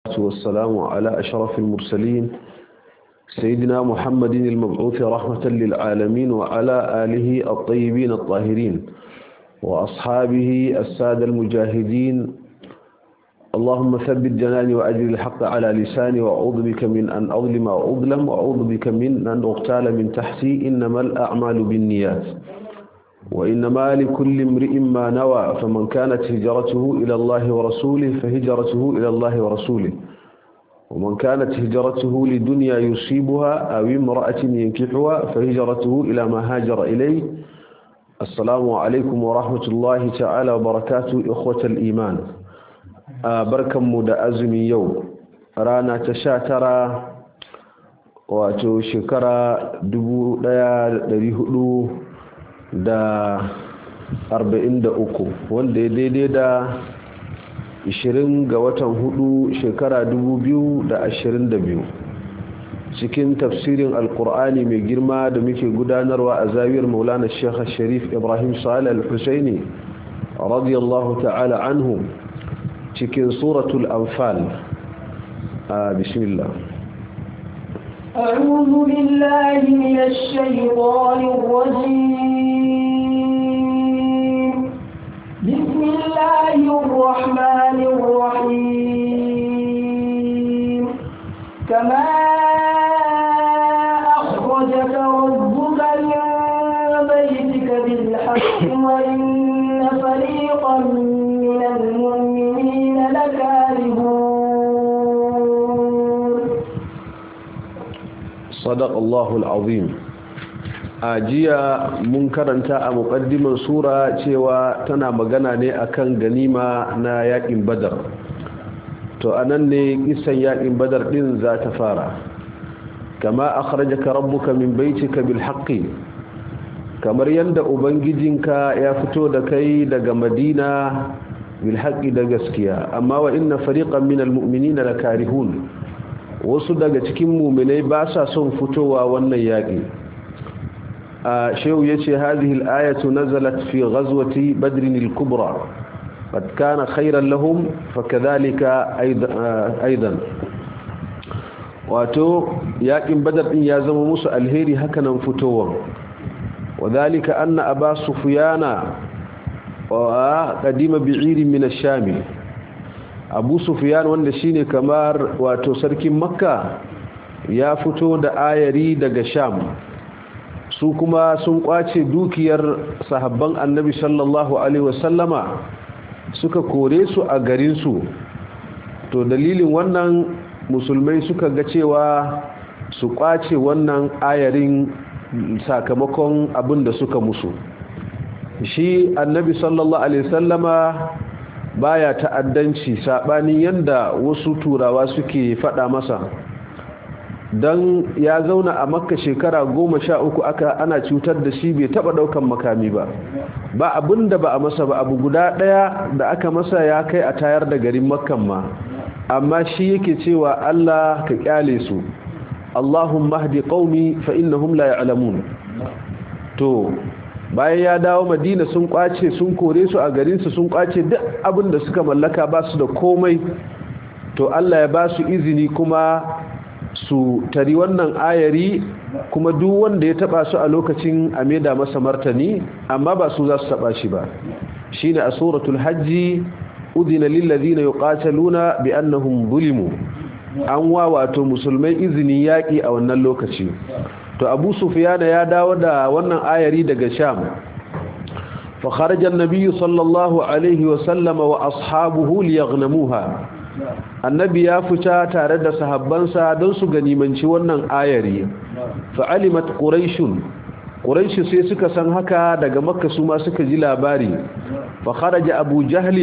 والسلام على أشرف المرسلين سيدنا محمد المبعوث رحمة للعالمين وعلى آله الطيبين الطاهرين وأصحابه السادة المجاهدين. اللهم ثبت جناني وأجل الحق على لساني وأعوذ بك من أن أظلم وأظلم وأعوذ بك من أن أغتال من تحتي. إنما الأعمال بالنيات وإنما لكل امرئ ما نوى فمن كانت هجرته إلى الله ورسوله فهجرته إلى الله ورسوله ومن كانت هجرته لدنيا يصيبها أو امرأة ينكحها فهجرته إلى ما هاجر إليه. السلام عليكم ورحمة الله تعالى وبركاته إخوة الإيمان. barkanmu da azumi yau rana ta 19 wato shekara 1443 wanda ya daidai da 20 ga watan 4 shekara 2022 cikin tafsirin alkur'ani mai girma da muke gudanarwa a zawiyar maulana Sheikh Sharif Ibrahim Salih Al-Husaini radiyallahu ta'ala anhu cikin suratul anfal. bismillah. a'udhu billahi minash shaitanir rajim. bismillahir rahmanir rahim. kama akhrajaka rabbuka min baytika bil haqqi wa inna fariqan minal mu'minina صدق الله العظيم. ajiya mun karanta a muqaddiman sura cewa tana magana ne akan ganima na yakin badar, to anan ne kisan yakin badar din za ta fara. kama akhrajaka rabbuka min baytika bil haqqi, kamar yanda ubangijinka ya fito da kai daga madina bil haqqi da gaskiya. amma wa inna fariqan minal mu'minina lakarihun, wasu daga cikin mu'minai ba sa son fitowa wannan yaki. shehu yace hadhihi al-ayatu nazalat fi ghazwati badr al-kubra qad kana khayran lahum fakadhalika aidan. wato yakin badar din ya zama musu alheri hakanan fitowa. wadhalika anna aba sufyana wa qadima bi'ir min ash-sham. abu sufyan wanda shine kamar wato sarkin makka ya fito da ayari daga sham, su kuma sun kwace dukiyar sahabban annabi sallallahu alaihi wasallama suka kore su a garin su. to dalilin wannan musulmai suka ga cewa su kwace wannan ayarin sakamakon abin da suka musu. shi annabi sallallahu alaihi wasallama baya ta'addanci sabanin yanda wasu turawa suke fada masa, dan ya zauna a makka shekara 13 ana cutar da shi bai taba daukan makami ba abinda ba a masa ba. abu guda daya da aka masa ya kai a tayar da garin makkan ma, amma shi yake cewa Allah ka kyale su, Allahumma hdi qaumi fa innahum la ya'lamun. to bayan ya dawo madina sun kwace sun kore su a garinsu, sun kwace duk abin da suka mallaka, ba su da komai. to Allah ya ba su izini kuma su tari wannan ayari, kuma duk wanda ya taba su a lokacin a maida masa martani, amma ba su za su taba shi ba. shine a suratul hajji udina lil ladina yuqataluna bi annahum zulimu, an wato musulmai izini yaki a wannan lokaci. to abu sufyan ya dawo da wannan ayari daga sham. fa kharaja an-nabiy sallallahu alaihi wa sallam wa ashabuhu liyaghnamuha, annabi ya fita tare da sahabbansa don su ganimanci wannan ayari. fa alimat quraish sai suka san haka daga makka, su ma suka ji labari. fa kharaja abu jahl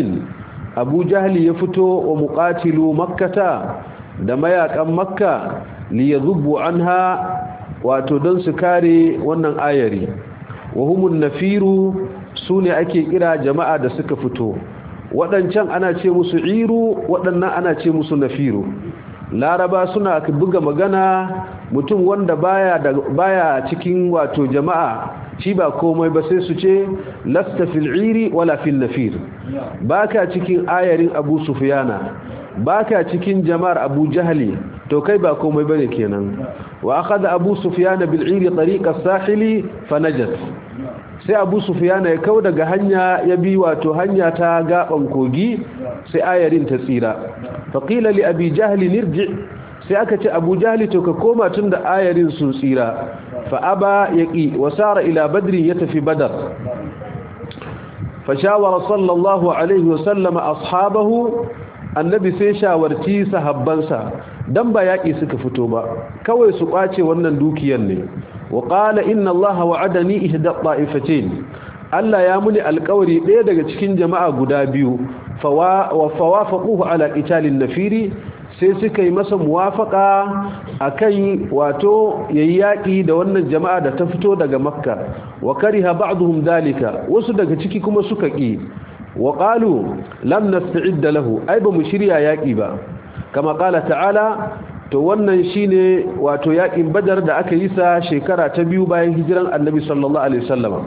ya fito wa muqatilu makkata, da mayakan makka liyadhubu anha, wato don su kare wannan ayari. wa humun nafiru, su ne ake kira jama'a da suka fito. waɗancan ana ce musu iru, waɗannan ana ce musu nafiru. laraba suna buga magana, mutum wanda baya cikin wato jama'a shi ba komai ba sai su ce lasta fil iri wala fil nafir, baka cikin ayarin abu sufyana baka cikin jama'ar Abu Jahli to kai ba komai bane kenan wa akhadha Abu Sufyan bil 'ir tariq as-sahili fanajat sai Abu Sufyan ya kau daga hanya ya bi wato hanya ta gaban kogi sai ayarin ta tsira faqila li Abi Jahli nirji sai aka ce Abu Jahli to ka koma tunda ayarin sun tsira fa aba yaqi wa sara ila badri ya tafi badar فشاور صلى الله عليه وسلم أصحابه النبي sai shawarci sahabbansa dan ba yaki suka fito ba kawai su kwace wannan dukiyar ne wa qala inna allaha wa'adani ihda ta'ifatayn Allah ya muni alƙawari ɗaya daga cikin jama'a guda biyu fawafaquhu ala qitalin nafiri sai suka yi masa muwafaka akan wato yayi yaki da wannan jama'a da ta fito daga makka wa kariha ba'dhum dalika wasu daga ciki kuma suka ki wa qalu lam nasta'id lahu ai ba mu shirya yaki ba kama qala ta'ala to wannan shine wato yakin badar da aka yi sa shekara ta biyu bayan hijiran annabi sallallahu alaihi wasallam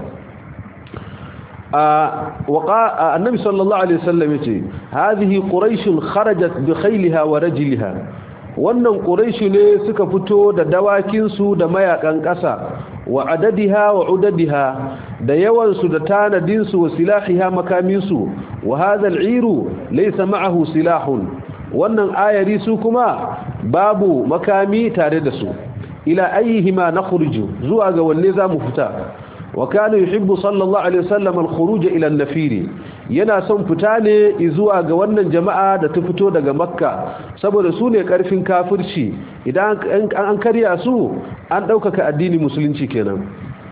النبي صلى الله عليه وسلم يقول هذه قريش خرجت بخيلها ورجلها wannan quraishi ne suka fito da dawakin su da mayakan kasa wa adadiha wa udadiha da yawan su da tanadin su wa silahiha makamin su wa hadha al'iru laysa ma'ahu silahun wannan ayari su kuma babu makami tare da su ila ayyihima nakhruju zuwa ga wanne zamu fita وكان يحب صلى الله عليه وسلم الخروج الى النفير yana son fita ne zuwa ga wannan jama'a da ta fito daga makka saboda su ne karfin kafirci idan an karya su an daukaka addini musulunci kenan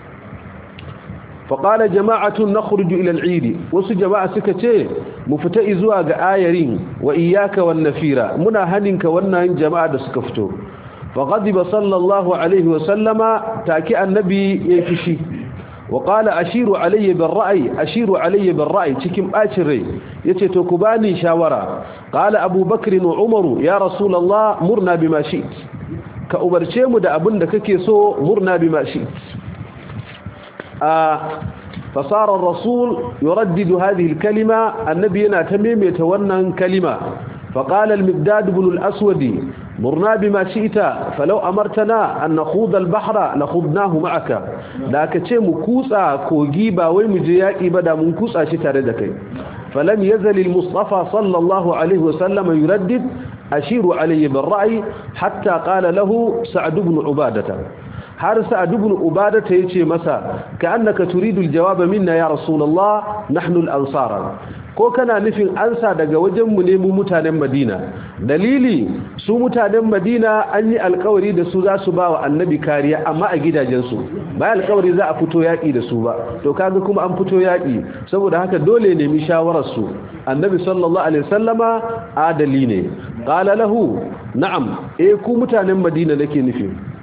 faqala jama'atun nakhruju ila al-eid wasu jama'a suka ce mu fita zuwa ga ayarin wa iyyaka wan nafira muna haninka wannan jama'a da suka fito faqadiba sallallahu alaihi wa sallama taki annabi yayi fishi وقال أشير علي بالرأي cikin bacin rai yace to ku bani shawara qala Abu Bakr wa Umar ya Rasulullah murna bima shi'it ka ubarce mu da abin da kake so murna bima shi'it fasara ar-rasul yuraddidu hadhihi al-kalima annabi yana tamimeta wannan kalima فقال المقداد بن الأسود مرنا بما شئت فلو أمرتنا أن نخوض البحر لخوضناه معك لك تشي مكوسا كوجيبا ومجياكي بدا منكوسا شتاردك فلم يزل المصطفى صلى الله عليه وسلم يردد أشير علي بالرأي حتى قال له سعد بن عبادة har sa'ad ibn ubada ta yace masa ka annaka turidu aljawaba minna ya rasulullah nahnu al-ansar ko kana nufin ansa daga wajen mu ne mu mutanen madina dalili su mutanen madina an yi alƙawari da su za su ba wa annabi kariya amma a gidajen su ba alƙawari za a fito yaki da su ba to kaga kuma an fito yaki saboda haka dole ne mi shawarar su annabi sallallahu alaihi wasallama adali ne qala lahu na'am ku mutanen madina nake nufi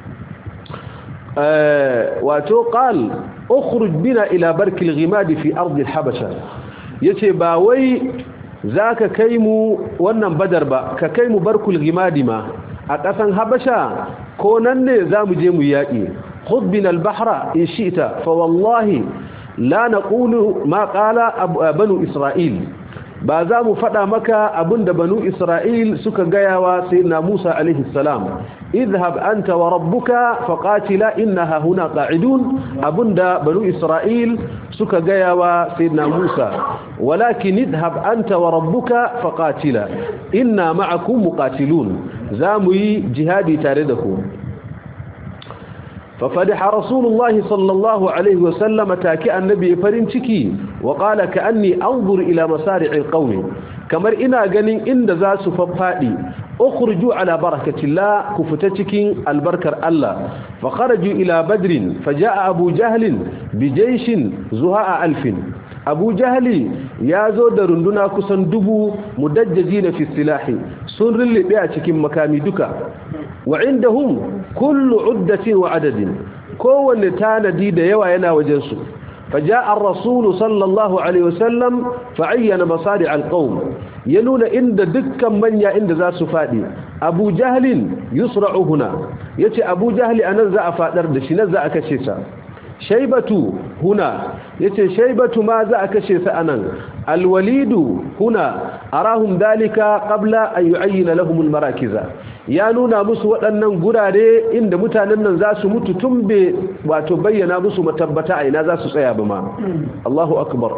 wato qal ukhruj bina ila barkil ghimad fi ard al-habasha yace ba wai zaka kai mu wannan badar ba ka kai mu barkul ghimad ma a kasan habasha ko nan ne zamu je mu yaki khud bina al-bahra in shi'ta fa wallahi la naqulu ma qala banu isra'il ba za mu faɗa maka abinda banu isra'il suka gayawa sayyidina musa alaihi salam idhhab anta wa rabbuka faqatila innaha huna qa'idun abinda banu isra'il suka gayawa sayyidina musa walakin idhhab anta wa rabbuka faqatila inna ma'akum muqatilun za mu yi jihadi tare da ku ففدح رسول الله صلى الله عليه وسلم تاكئ النبي فرنشكي وقال كأني أنظر إلى مسارع القوم كمر إنا قنين إن ذا سففادي أخرجوا على بركة الله كفتتكين البركة الله فخرجوا إلى بدر فجاء أبو جهل بجيش زهاء 1000 أبو جهل يازو درندنا كسن دبو مدججين في السلاح سنر اللي بيأتكين مكامي دكا وعندهم كل عدة وعدد كون تاندي دا يوا ينا وجنسو فجاء الرسول صلى الله عليه وسلم فعين مصارع القوم ينون عند دكا من عند ذا سفادي أبو جهل يصرع هنا يتي أبو جهل أنا ذا أفادر دشي نزا أكشيسا shaybatu huna yace shaybatu ma za a kashe sa anan alwalidu huna arahum dalika qabla an yu'ayyana lahum almarakiza ya nuna musu waɗannan gurare inda mutanen nan za su mutu tun be wato bayyana musu matabbata a ina za su tsaya ba ma Allahu akbar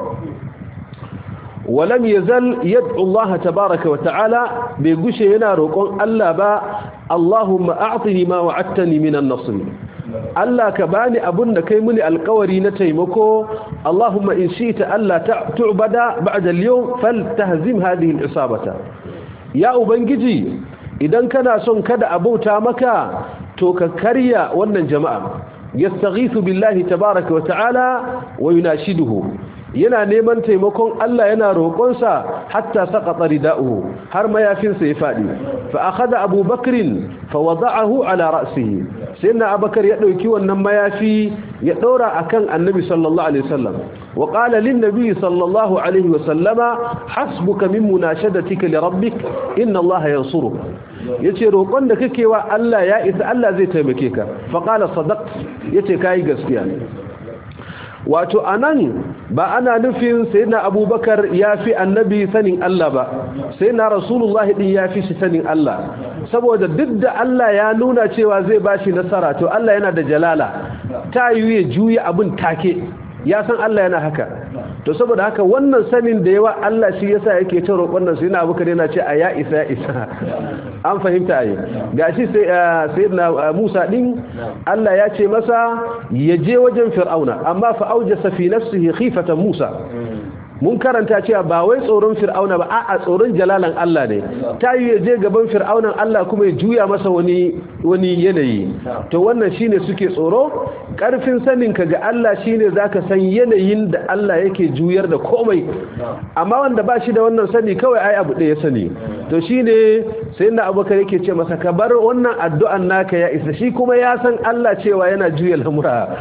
ولم يزل يدعو الله تبارك وتعالى بيغشي هنا روقون الله با اللهم اعطني ما وعدتني من النصر الله كباني ابن da kai muni alƙawari na taimako اللهم ان شئت الا تعبد بعد اليوم فلتهزم هذه العصابه ya ubangiji idan kana son kada abauta maka to ka karya wannan jama'a yastaghithu billahi tabaaraka wa ta'ala wa yunashiduhu yana neman taimakon Allah yana roƙonsa hatta saqata rida'uhu har mayafinsa ya fadi fa akhadha Abu Bakr fa wada'ahu ala ra'sihi sayyidina Abubakar ya dauki wannan mayafi ya daura akan Annabi sallallahu alaihi wasallam wa qala lin nabi sallallahu alaihi wasallama hasbuka min munashadatika li rabbik inna Allah yansuruk yace roƙon da kake wa Allah ya isa Allah zai taimake ka fa qala sadaqt yace kai gaskiya wato anan ba ana nufin sayyidina abubakar ya fi annabi sanin Allah ba sayyidina rasulullahi din ya fi shi sanin Allah saboda duk da Allah ya nuna cewa zai bashi nasara to Allah yana da jalala ta yi ya juya abin take ya san Allah yana haka to saboda haka wannan sanin da yawa Allah shi yasa yake ta roƙon nan sayyidina abubakar yana ce a ya isa an fahimta ai gashi sai sayyidina Musa din Allah ya ce masa ya je wajen Fir'auna amma fa aujasa fi nafsihi khifatan Musa mun karanta cewa ba wai tsoron Fir'auna ba a'a tsoron jalalan Allah ne ta yi ya je gaban Fir'aunan Allah kuma ya juya masa wani yanayi to wannan shine suke tsoro karfin sanin ka ga Allah shine zaka san yanayin da Allah yake juyar da komai amma wanda ba shi da wannan sani kawai ai abu ɗaya sani to shine sayyidina Abubakar yake ce masa ka bar wannan addu'an naka ya isa shi kuma ya san Allah cewa yana juya lamura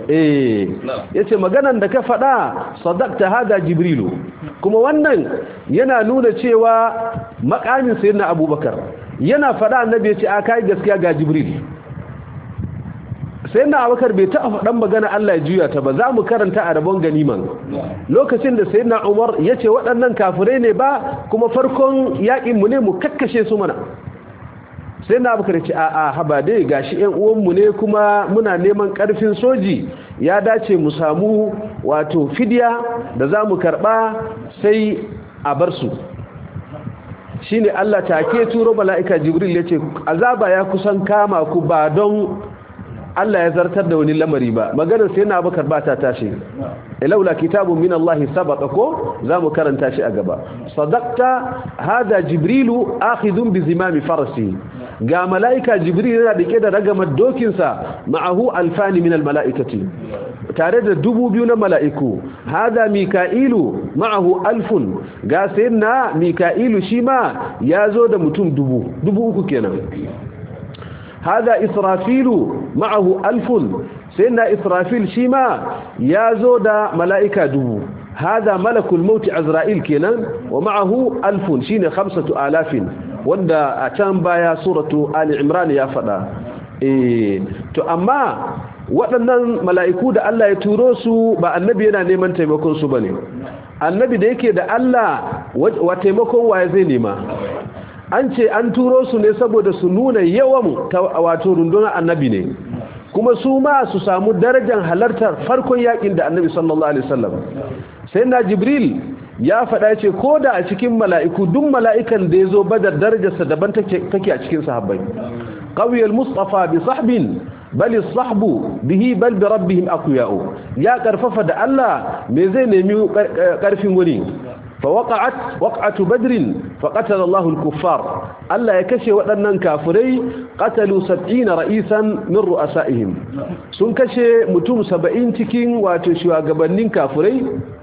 yace maganan da ka faɗa sadaqta hada jibrilu kuma wannan yana nuna cewa makamin sayyidina Abubakar yana faɗa annabi yace a kai gaskiya ga jibril sayyidina Abubakar bai taɓa faɗan magana Allah ya juya ta ba za mu karanta a rabon ganiman lokacin da sayyidina Umar yace waɗannan kafirai ne ba kuma farkon yakin mu ne mu kakkashe su mana sayyidina Abubakar yace a haba dai gashi ƴan uwan mu ne kuma muna neman ƙarfin soji ya dace mu samu wato fidiya da za mu karɓa sai a bar su shi ne Allah take turo mala'ika Jibril ya ce azaba ya kusan kama ku ba don Allah ya zartar da wani lamari ba maganar sai na bakar ba ta tashi ilaula kitabun min Allah sabaqa ko za mu karanta shi a gaba sadaqta hada jibrilu akhidun bi zimami farasi ga mala'ika jibril yana dake da ragamar dokinsa ma'ahu alfani min almala'ikati tare da 2000 na mala'iku hada mika'ilu ma'ahu alfun ga sayyidina mika'ilu shi ma yazo da mutum 3,000 kenan hada israfilu ma'ahu alfun sayyidina israfil shi ma yazo da mala'ika 1000 hada malakul maut azra'il kenan wa ma'ahu alfun shine 5000 wanda a can baya suratu Ali Imran ya faɗa to amma waɗannan mala'iku da Allah ya turo su ba annabi yana neman taimakon su bane annabi da yake da Allah wa taimakon waye zai nema an ce an turo su ne saboda su nuna yawan wato rundunar annabi ne kuma su ma su samu darajar halartar farkon yakin da annabi sallallahu alaihi wasallam sai na Jibril ya faɗa ce ko da a cikin mala'iku duk mala'ikan da ya zo badar darajarsa daban take a cikin sahabbai qawiyul mustafa bi sahbin bal as-sahbu bihi bal bi rabbihim aqya'u ya karfafa da Allah me zai nemi karfin wani fa waqa'atu badrin fa qatala Allahu al-kuffar Allah ya kashe waɗannan kafirai qatalu 70 ra'isan min ru'asaihim sun kashe mutum 70 cikin wato shugabannin kafirai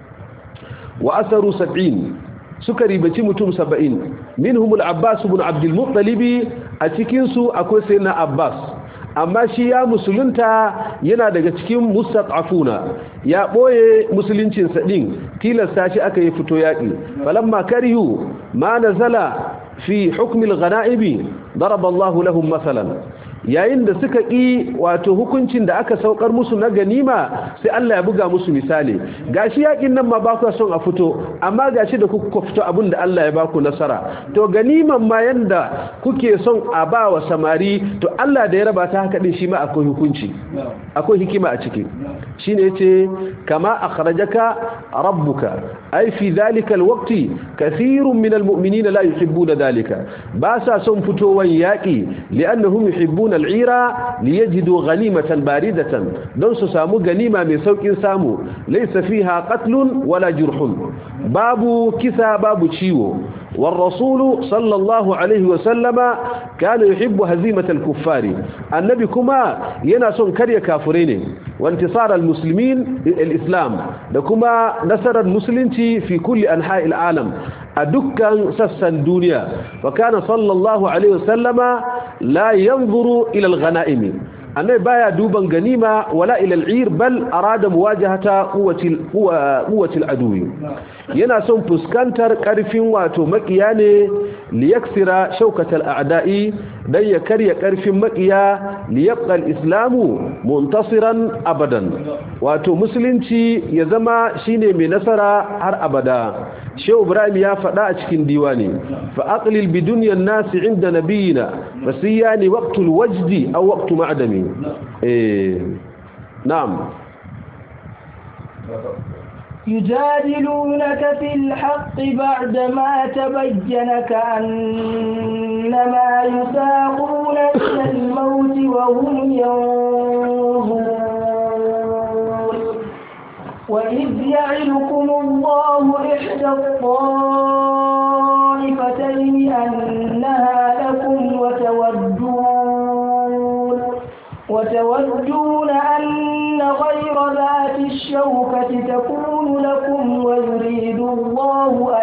wa asaru 70 suka ribaci mutum 70 minhum al-Abbas ibn Abd al-Muttalib a cikin su akwai sayyidina Abbas amma shi ya musulunta yana daga cikin mustaqafuna ya boye musuluncin sa din tilasta shi aka yi fito yaki falamma karihu ma nazala fi hukm al-ghanaib daraba Allah lahum masalan yayin da suka ƙi wato hukuncin da aka saukar musu na ganima sai Allah ya buga musu misali gashi yakin nan ma ba ku son a fito amma gashi da kuka fito abin da Allah ya ba ku nasara to ganiman ma yanda kuke son a ba wa samari to Allah da ya raba ta haka din shi ma akwai hukunci akwai hikima a ciki shine yace kama akhrajaka rabbuka ay fi dhalika alwaqti kathirun min almu'minina la yuhibbuna dhalika ba sa son fitowan yaki li'annahum yuhibbuna al'ira liyajidu ghanimatan baridatan don su samu ganima mai saukin samu laysa fiha qatlun wala jurhun babu kisa babu ciwo والرسول صلى الله عليه وسلم كان يحب هزيمة الكفار النبي كما ينسون كريا كافرين وانتصار المسلمين الإسلام لكما نصر المسلمين في كل أنحاء العالم أدكا سسا الدنيا فكان صلى الله عليه وسلم لا ينظر إلى الغنائم annai baya duban ganima wala ila al'ir bal arada muwajahata quwwatil adwi yana son fuskantar karfin wato makiya ne liyaksira shaukatal a'da'i dan ya karya karfin makiya liyabqa al-islamu muntasiran abadan wato musulunci ya zama shine mai nasara har abada Shehu Ibrahim ya faɗa a cikin diwani fa aqlil bi dunyan nas inda nabiyina fasiyani waqtul wajdi aw waqtu ma'dami na'am يجادلونك في الحق بعدما تبين كأنما يساقون إلى الموت وهم ينظرون وإذ يعلكم الله إحدى الطائفتين أنها لكم وتودون أن غير ذات الشوكة تكون لكم ويريد الله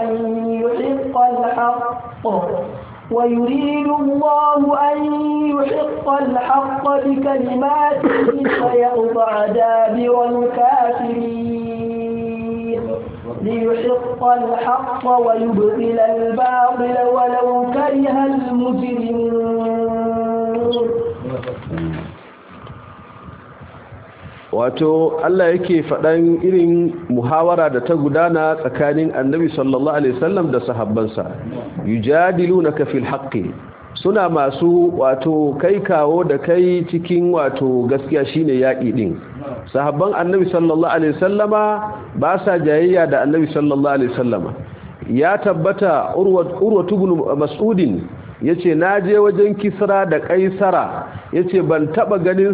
أن يحق الحق بكلماته فيقطع دابر الكافرين ليحق الحق ويبطل الباطل ولو كره المجرمون wato Allah yake faɗan irin muhawara da ta gudana tsakanin annabi sallallahu alaihi wasallam da sahabbansa yujadilunaka fil haqqi suna masu wato kai kawo da kai cikin wato gaskiya shine yaki din sahabban annabi sallallahu alaihi wasallama ba sa jayayya da annabi sallallahu alaihi wasallama ya tabbata urwatu ibn mas'udin yace naje wajen kisra da kaisara yace ban taba ganin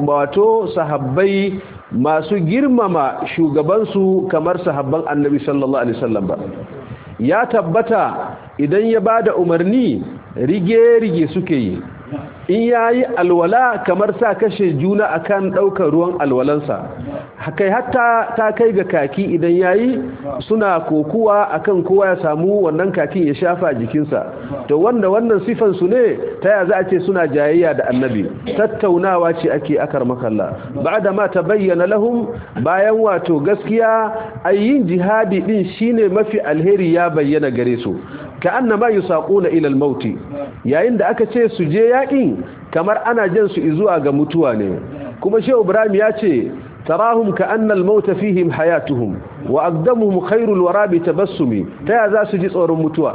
sahabbai masu girmama shugabansu kamar sahabban annabi sallallahu alaihi wasallam ba ya tabbata idan ya bada umarni rige suke yi in yayi alwala kamar sa kashe juna akan daukar ruwan alwalansa kai hatta ta kai ga kaki idan yayi suna kokuwa akan kowa ya samu wannan kakin ya shafa jikinsa to wannan sifan su ne ta ya za a ce suna jayayya da annabi tattaunawa ce ake akar makalla ba'da ma tabayyana lahum bayan wato gaskiya ayin jihadi din shine mafi alheri ya bayyana gare su ka annama yusaquna ila al-maut yayin da aka ce su je yakin kamar ana jan su zuwa ga mutuwa ne kuma Shehu Ibrahim ya ce tarahum ka anna al-maut fihim hayatuhum wa aqdamuhum khairul wara bi tabassumi ta ya za su ji tsoron mutuwa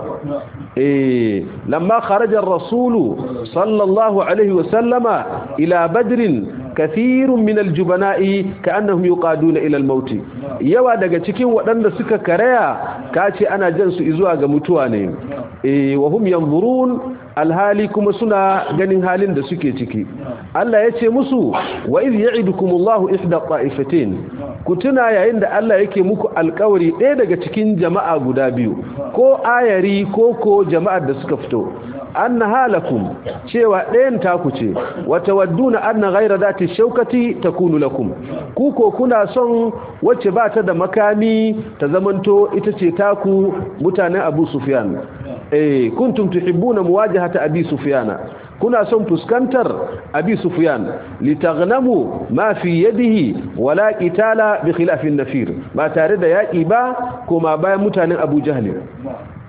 lamma kharaja ar-rasul sallallahu alaihi wa sallama ila badrin kathirun min aljubana'i ka'annahum yuqaduna ila almaut yawa daga cikin waɗanda suka karaya kace ana jan su zuwa ga mutuwa ne wa hum yanzurun alhali kuma suna ganin halin da suke ciki Allah ya ce musu wa idh ya'idukumullahu ihda ta'ifatin kutuna yayin da Allah yake muku alƙawari ɗaya daga cikin jama'a guda biyu ko ayari ko jama'ar da suka fito annaha lakum cewa ɗayan taku ce wata wadduna anna ghayra zati shaukati takunu lakum ku ko kuna son wacce ba ta da makami ta zamanto ita ce taku mutanen Abu Sufyan kuntum tuhibbuna muwajahata Abi Sufyan kuna son fuskantar Abi Sufyan litaghnamu ma fi yadihi wala qitala bi khilafin nafir ba tare da yaki ba kuma bayan mutanen Abu Jahl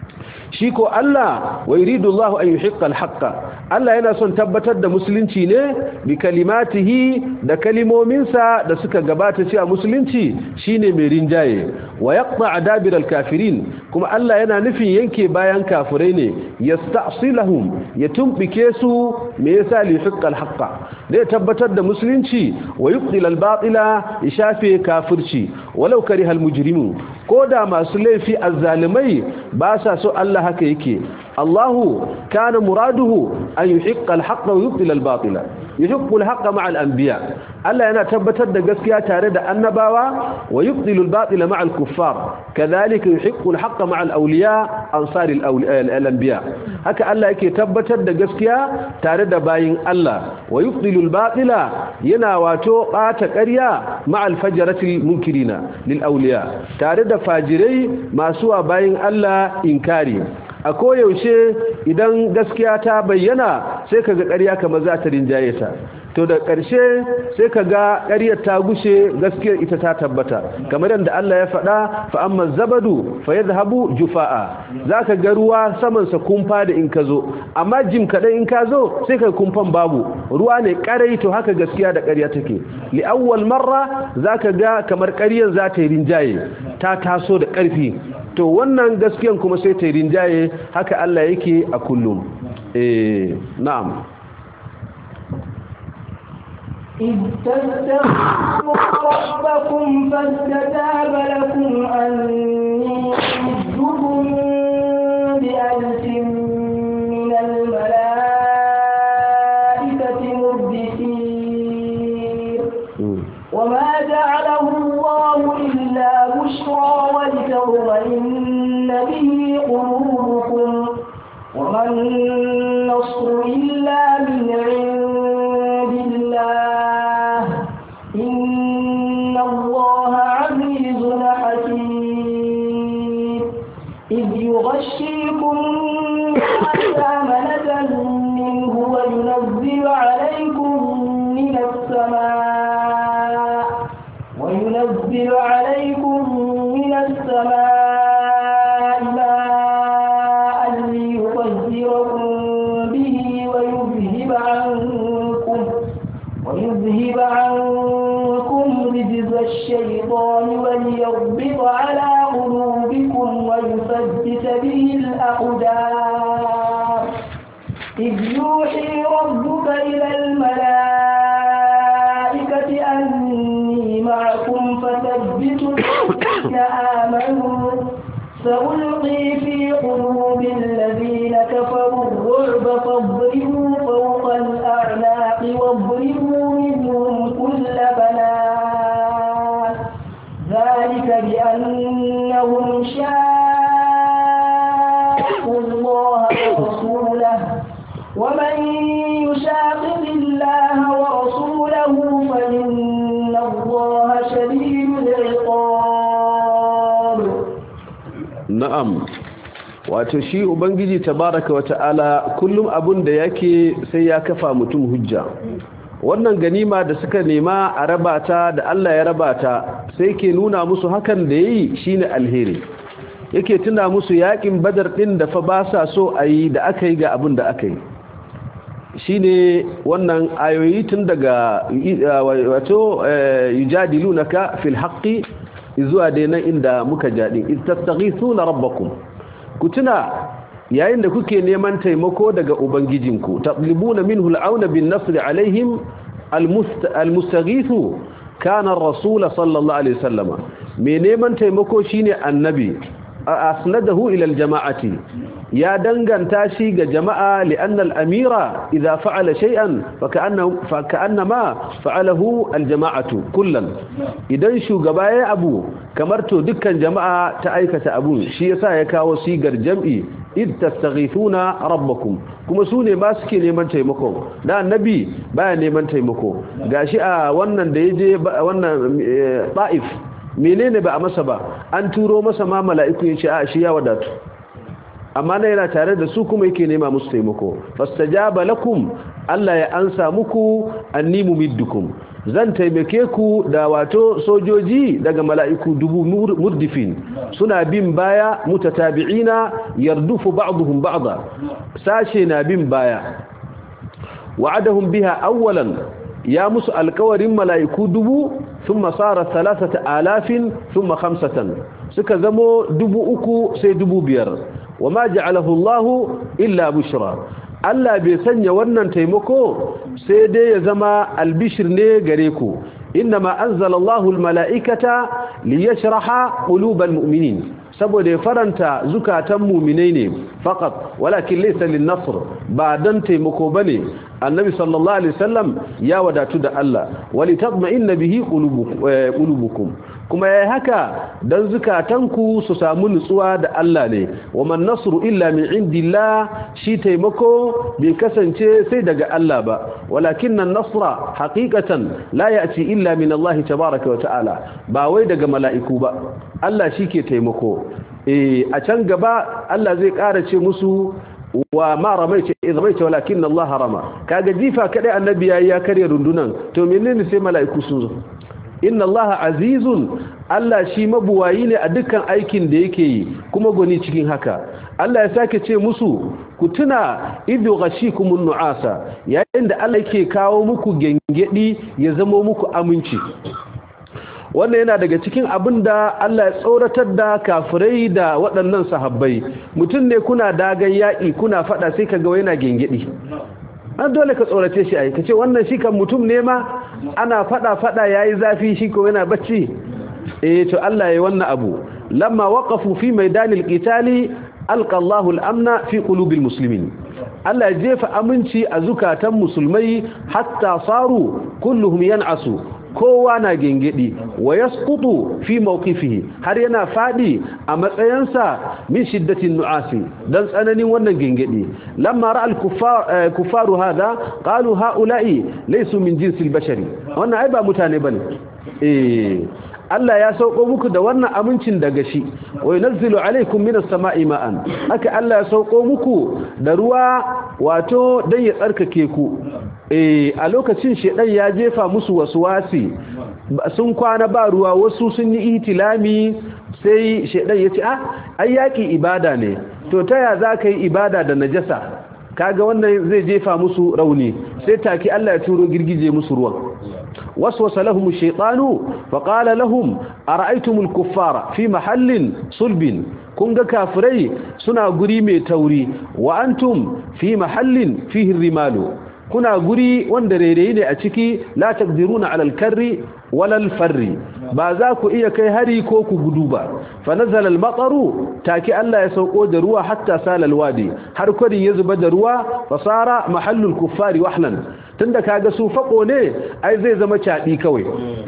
shi ko Allah wa yuridu Allah an yuhiqqa al-haqqa Allah yana son tabbatar da musulunci ne bi kalimatihi da kalimominsa da suka gabata cewa musulunci shine mai rinjaye wa yaqta dabir al-kafirin kuma Allah yana nufin yanke bayan kafirai ne yasta'silahum ya tumbike su me yasa li yuhiqqa al-haqqa da tabbatar da musulunci wa yubdil al-batila ya shafe kafirci walau kariha al-mujrimun koda masu laifi azzalimai ba sa so Allah haka yake Allahu kana muraduhu an yuhiqqa al-haqqa wa yubdil al-batila yuhiqqu al-haqqa ma'a al-anbiya Allah yana tabbatar da gaskiya tare da annabawa wa yubdil al-batila ma'a al-kuffar kadhalika yuhiqqu al-haqqa ma'a al-awliya ansar al-anbiya haka Allah yake tabbatar da gaskiya tare da bayin Allah wa yubdil al-batila yana wato bata ƙarya ma'a al-fajrati al-munkirina lil-awliya tare da fajirai masu wa bayin Allah inkari a koyaushe idan gaskiya ta bayyana sai kaga ƙarya kamar za ta rinjaye ta to da ƙarshe sai kaga ƙaryar ta gushe gaskiyar ita ta tabbata kamar yadda Allah ya faɗa fa amma zabadu fa yadhhabu jufaa zaka ga ruwa saman sa kumfa da in ka zo amma jim kadan in ka zo sai ka kumfan babu ruwa ne ƙarai to haka gaskiya da ƙarya take li awwal marra zaka ga kamar ƙaryar za ta rinjaye ta taso da ƙarfi to wannan gaskiyan kuma sai ta rinjaye haka Allah yake a kullum na'am إذ تستغيثون ربكم فاستجاب لكم أني أمدكم بألف من الملائكة مردفين وما جعله الله إلا بشرى ولتطمئن به قلوبكم وما النصر إلا من عند الله إن الله عزيز حكيم إذ يغشيكم أمنة منه وينزل عليكم من السماء ماء ليطهركم به ويذهب عنكم رجز الشيطان وليربط على قلوبكم ويثبت به الأقدام إذ يوحي ربك إلى الملائكة أني معكم فثبتوا الذين آمنوا سألقي في قلوب الذين كفروا الرعب فاضربوا فوق الأعناق واضربوا منهم كل بنان ذلك بأنهم شاقوا الله ورسوله ومن يشاقق الله ورسوله فإن الله شديد العقاب na'am wato shi ubangiji tabaraka wa ta'ala kullum abun da yake sai ya kafa mutum hujja wannan ganima da suka nema a rabata da Allah ya rabata sai ke nuna musu hakan da yayi shine alheri yake tuna musu yakin badar din da fa ba sa so ayi da aka yi ga abun da aka yi shine wannan ayoyi tun daga wato yujadilunaka fil haqqi zuwa dai nan inda muka jadi istastaghithuna rabbakum kutuna yayin da kuke neman taimako daga ubangijinku tatlibuna minhu al'auna bin nasr alaihim almustaghithu kana ar-rasul sallallahu alaihi wasallam me neman taimako shine annabi asnadahu ila al-jama'ati ya danganta shi ga jama'a li'anna al-amira idha fa'ala shay'an faka'annama fa'alahu al-jama'atu kullan idan shugaba ya abu kamar to dukkan jama'a ta aikata abu shi yasa ya kawo sigar jam'i id tastaghithuna rabbakum kuma su ne ba suke neman taimako da annabi baya neman taimako gashi a wannan da yaje wannan Taif menene ba a masa ba an turo masa ma mala'iku yace a shi ya wadatu amma na yana tare da su kuma yake nema musu taimako fastajaba lakum Allah ya ansa muku anni mumiddukum zan taimake ku da wato sojoji daga mala'iku dubu murdifin suna bin baya mutatabi'ina yardufu ba'dhum ba'dha sashe na bin baya wa'adahum biha awwalan ya musu alkawarin mala'iku dubu thumma sara 3000 thumma 5 suka zamo 3000 sai 5000 wama ja'alahu Allahu illa bushra Allah bai sanya wannan taimako sai dai ya zama albishir ne gare ku innama anzalallahu almala'ikata liyashraha qulubal mu'minin saboda ya faranta zukatan mu'minai ne faqat walakin laysa lin-nasr ba dan taimako bane annabi sallallahu alaihi wasallam ya wadatu da Allah walitatma'inna bihi qulubukum kuma yayi haka dan zukatanku su samu nutsuwa da Allah ne waman nasru illa min indillah shi taimako bai kasance sai daga Allah ba walakinna an-nasra haqiqatan la ya'ti illa min Allah tabaaraka wa ta'ala ba wai daga mala'iku ba Allah shike taimako a can gaba Allah zai ƙara ce musu wa ma ramaita idh ramaita walakin Allah rama kaga jifa kadai annabi ya karya rundunan to menene sai mala'iku sun zo inna Allah azizun Allah shi mabuwayi ne a dukkan aikin da yake yi kuma goni cikin haka Allah ya sake ce musu ku tuna idhu ghashikumun nu'asa yayin da Allah yake kawo muku gengedi ya zama muku aminci wannan yana daga cikin abin da Allah ya tsoratar da kafirai da waɗannan sahabbai mutum ne kuna dagan yaƙi kuna faɗa sai ka ga yana gengedi an dole ka tsorace shi ai kace wannan shi kan mutum ne ma ana faɗa yayi zafi shi ko yana bacci to Allah yayi wannan abu lamma waqafu fi maidanil qitali alqa Allahu al-amna fi qulubil muslimin Allah ya jefa aminci a zukatan musulmai hatta saru kulluhum yan'asu kowa na gengedi wa yasqutu fi mawqifihi har yana fadi a matsayinsa min shiddatin nu'asi dan tsananin wannan gengedi lamma ra'a al-kuffaru hada qalu haula'i laysu min jinsil bashari wannan ai ba mutane bane Allah ya sauko muku da wannan amincin daga shi wa yunzilu alaikum minas sama'i ma'an haka Allah ya sauko muku da ruwa wato dan ya tsarkake ku a lokacin shedan ya jefa musu waswasi sun kwana ba ruwa wasu sun yi ihtilami sai shedan ya ce ai yaki ibada ne to taya zaka yi ibada da najasa kaga wannan zai jefa musu rauni sai take Allah ya turo girgije musu ruwan waswasa lahum ash-shaytanu faqala lahum ara'aytumul kuffara fi mahallin sulbin kun ga kafirai suna guri mai tauri wa antum fi mahallin fihi rimalu kuna guri wanda rairayi ne a ciki la taqdiruna ala al-karri wala al-farri ba za ku iya kai hari ko ku gudu ba fa nazala al-mataru taki Allah ya sauko da ruwa hatta sala al-wadi har kwari ya zuba da ruwa fasara mahallul kuffari wahlan tunda kaga su fako ne ai zai zama cadi kawai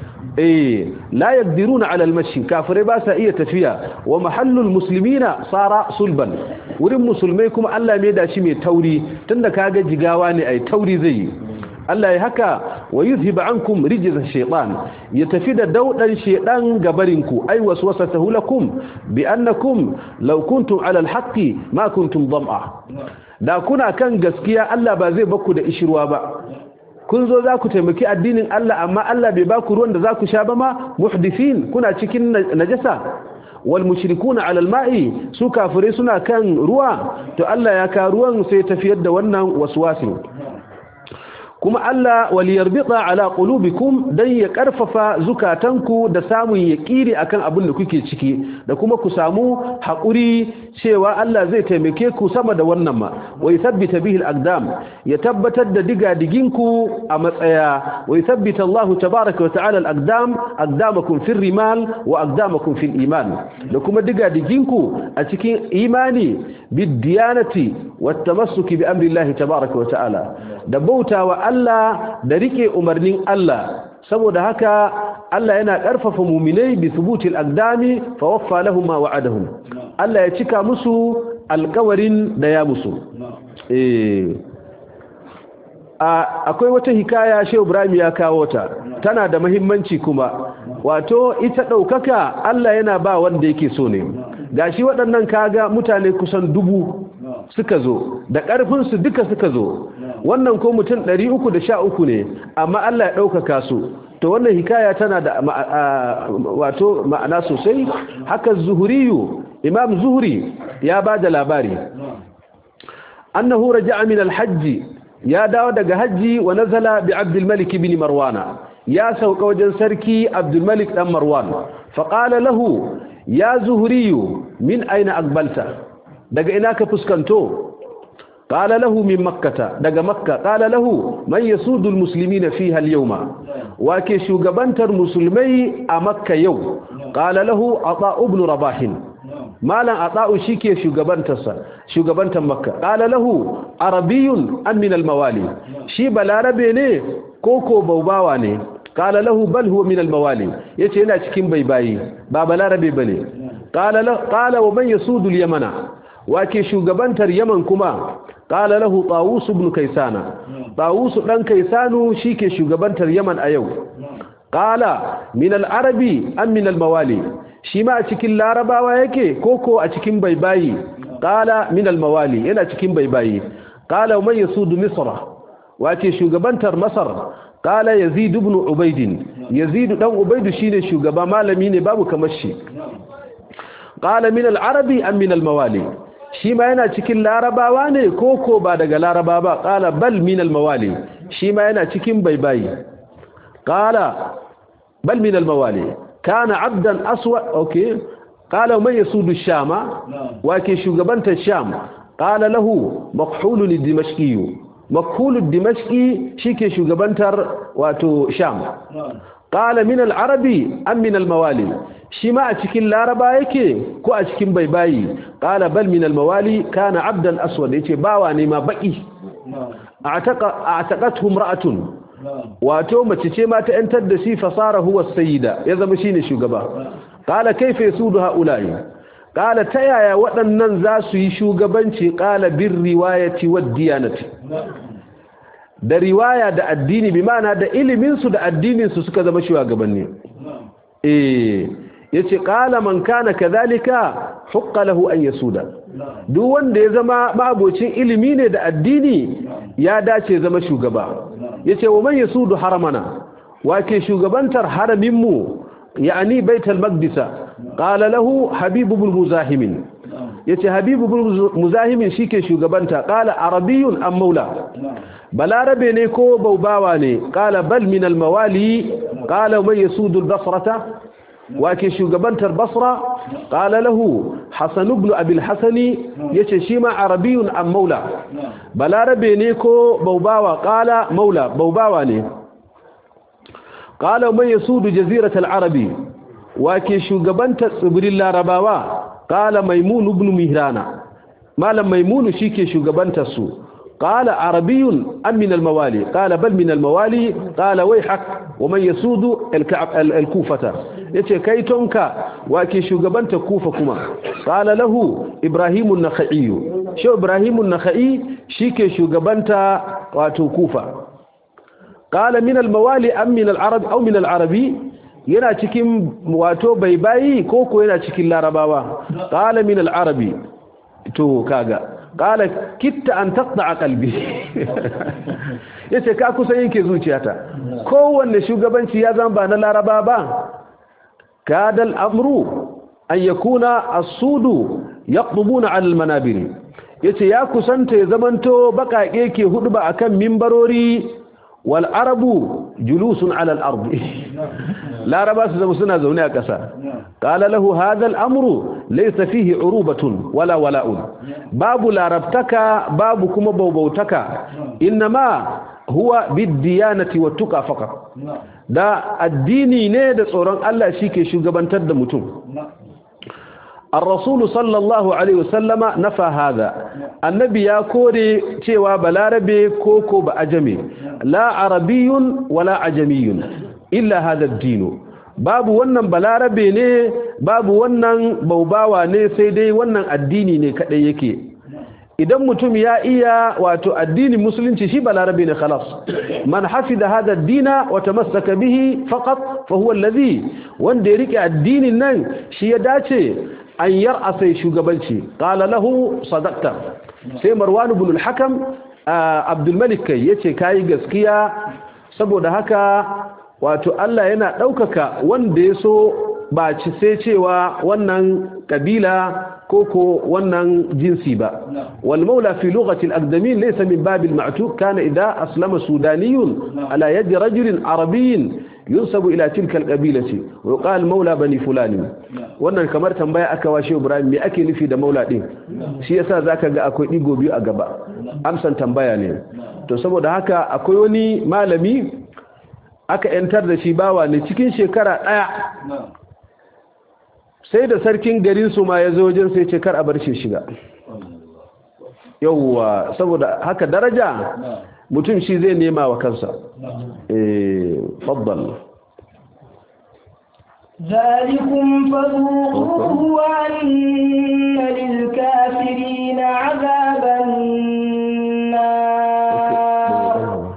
la yaqdiruna ala al-mashi kafirai ba sa iya tafiya wa mahallul muslimina sara sulban wurin musulmai kuma Allah mai da shi mai tauri tunda kaga jigawa ne ai tauri zai Allah ya haka wa yuzhiba ankum rijza shaytan ya tafi da daudan shedan gabarinku ai waswasatahu lakum bi annakum law kuntum ala al-haqqi ma kuntum dham'a da kuna kan gaskiya Allah ba zai baku da ishirwa ba kun zo za ku taimaki addinin Allah amma Allah bai baku ruwan da za ku sha ba ma muhdithin kuna cikin najasa wal mushrikuna ala al-ma'i su kafirai suna kan ruwa to Allah ya ka ruwan sai tafiyar da wannan waswasin kuma Allah waliyarbita ala qulubikum dan ya karfafa zukatanku da samun yaqini akan abin da kuke ciki da kuma ku samu hakuri cewa Allah zai taimake ku sama da wannan ma wa yuthabbita bihi al-aqdam ya tabbatar da digadiginku a matsaya wa yuthabbita Allah tabaaraka wa ta'ala al-aqdam aqdamakum fi rimal wa aqdamakum fi iman da kuma digadiginku a cikin imani bid-diyanati wat-tamassuki bi amri Allah tabaaraka wa ta'ala da bautawa Allah da rike umarnin Allah saboda haka Allah yana karfafa mu'minai bi thubutil aqdami fa waffa lahum ma wa'adahum Allah ya cika musu alƙawarin da ya musu akwai wata hikaya Shehu Ibrahim ya kawo ta tana da muhimmanci kuma wato ita daukaka Allah yana ba wanda yake so ne gashi waɗannan kaga mutane kusan 1000 suka zo da ƙarfin su duka suka zo wannan ko mutum 313 ne amma Allah ya ɗaukaka su to wannan hikaya tana da wato ma'ana sosai haka zuhuriyu imam zuhri ya bada labari annahu raja'a min al-hajj ya dawo daga hajji wa nazala bi Abdul Malik ibn Marwana ya sauka wajen sarki Abdul Malik dan Marwan fa qala lahu ya zuhriyu min aina aqbalta daga ina ka fuskanto qala lahu min makkah daga makka qala lahu man yasudu al-muslimina fiha al-yawma wa ke shugabantar musulmai a makka yau qala lahu ata ibn rabah malan ata'u shike shugabantar makka qala lahu arabiyyun am min al-mawali shi balarabe ne koko baubawa ne qala lahu bal huwa min al-mawali yace yana cikin baibayi ba balarabe bane qala wa man yasudu al-yamana wake shugabantar yaman kuma qala lahu tawus ibn kaysana tawus dan kaysanu shike shugabantar yaman a yau qala min al-arabi am min al-mawali shi ma a cikin larabawa yake koko a cikin baibayi qala min al-mawali yana cikin baibayi qala man yasudu misra wace shugabantar masar qala yazid ibn ubayd yazid dan ubayd shine shugaba malami ne babu kamar shi qala min al-arabi am min al-mawali shi ma yana cikin larabawa ne koko ba daga laraba ba qala bal min al-mawali shi ma yana cikin baibayi qala bal min al-mawali كان عبدا أسود أوكي قال ومن يسود الشام وكي شغبانت الشام قال له مكحول الدمشقي مكحول الدمشقي شيكي شغبانتر واتو شام قال من العربي أم من الموالي شما أتكين لاربا يكي كو أتكين بيباي قال بل من الموالي كان عبدا أسود يكي باواني ما بقي اعتقته امرأة wato mace ce ma ta yantar da shi fasara huwa sayyida ya zama shine shugaba qala kayfa yasudu haula'i qala ta yaya waɗannan za su yi shugabanci qala bir riwayati wad diyanati da riwaya da addini bi ma'ana da ilimin su da addinin su suka zama shugabanni yace qala man kana kadhalika hukka lahu an yasuda duk wanda ya zama mabocin ilimi ne da addini ya dace zama shugaba yace wa man yasudu haramana wake shugabantar haramin mu yani baitul maqdis qala lahu habib ibn muzahim yace habib ibn muzahim shike shugabanta qala arabiyyun am maula balarabe ne ko baubawa ne qala bal min al mawali qala man yasudu al basrata wake shugabantar basra qala lahu hasan ibn abi al hasani yace shi ma arabiyyun am maula balarabe ne ko baubawa qala maula baubawa ne qala man yasudu jazirat al arabi wake shugabantar tsibirin larabawa qala maimun ibn mihrana malam maimun shike shugabantar su قال عربي أم من الموالي قال بل من الموالي قال ويحك ومن يسود الكوفة يتي كيتونك واكي شغبانت كوفة كما قال له إبراهيم النخعي شو إبراهيم النخعي شيكي شغبانت واتو كوفة قال من الموالي أم من العرب أو من العربي yana cikin wato baibayi koko yana cikin larabawa qala min al-arabi to kaga qala kitta an taqta qalbi yace ka kusa yanke zuciyata kowanne shugabanci ya zama ba na laraba ba kada al-amru an yakuna as-sudu yaqdubuna 'ala al-manabir yace ya kusanta ya zamanto bakake ke huduba akan minbarori wal arabu julusun 'ala al-ard laraba su zama suna zaune a ƙasa qala lahu hadha al-amru laysa fihi urubatun wala wala'un babu larabtaka babu kuma baubautaka inma huwa bid-diyanati wat-tuqa faqat da addini ne da tsoron Allah shike shugabantar da mutum الرسول صلى الله عليه وسلم نفى هذا النبي يا كوري cewa balarabe koko ba ajami la arabiyyun wala ajamiyyun illa hada ad-din babu wannan balarabe ne babu wannan baubawa ne sai dai wannan addini ne kadai yake idan mutum ya iya wato addinin musulunci shi balarabi ne khalas man hafida hada ad-dina wa tamassaka bihi faqat fa huwa alladhi wanda ya rike addinin nan shi ya dace an yar'asa shugabanci qala lahu sadaqta sai marwan ibn al-hakam abdul malik kai yace kai gaskiya saboda haka wato Allah yana daukaka wanda ya so ba ci sai cewa wannan kabila koko wannan jinsi ba wal maula fi lughati al-aqdamin laysa min bab al-ma'tub kana idha aslama sudaniyun ala yadi rajulin arabiyyin yunsabu ila tilka al-qabilati wa yuqal maula bani fulan wannan kamar tambaya aka washe Ibrahim me ake nufi da maula din shi yasa zaka ga akwai digo biyu a gaba amsan tambaya ne to saboda haka akwai wani malami aka yantar da shi bawa ne cikin shekara daya sai da sarkin garin su ma ya zo wajen sai ce kar a bar shi shiga yawwa saboda haka daraja mutum shi zai nema wa kansa faddal ذلكم فذوقوه وأن للكافرين عذاب النار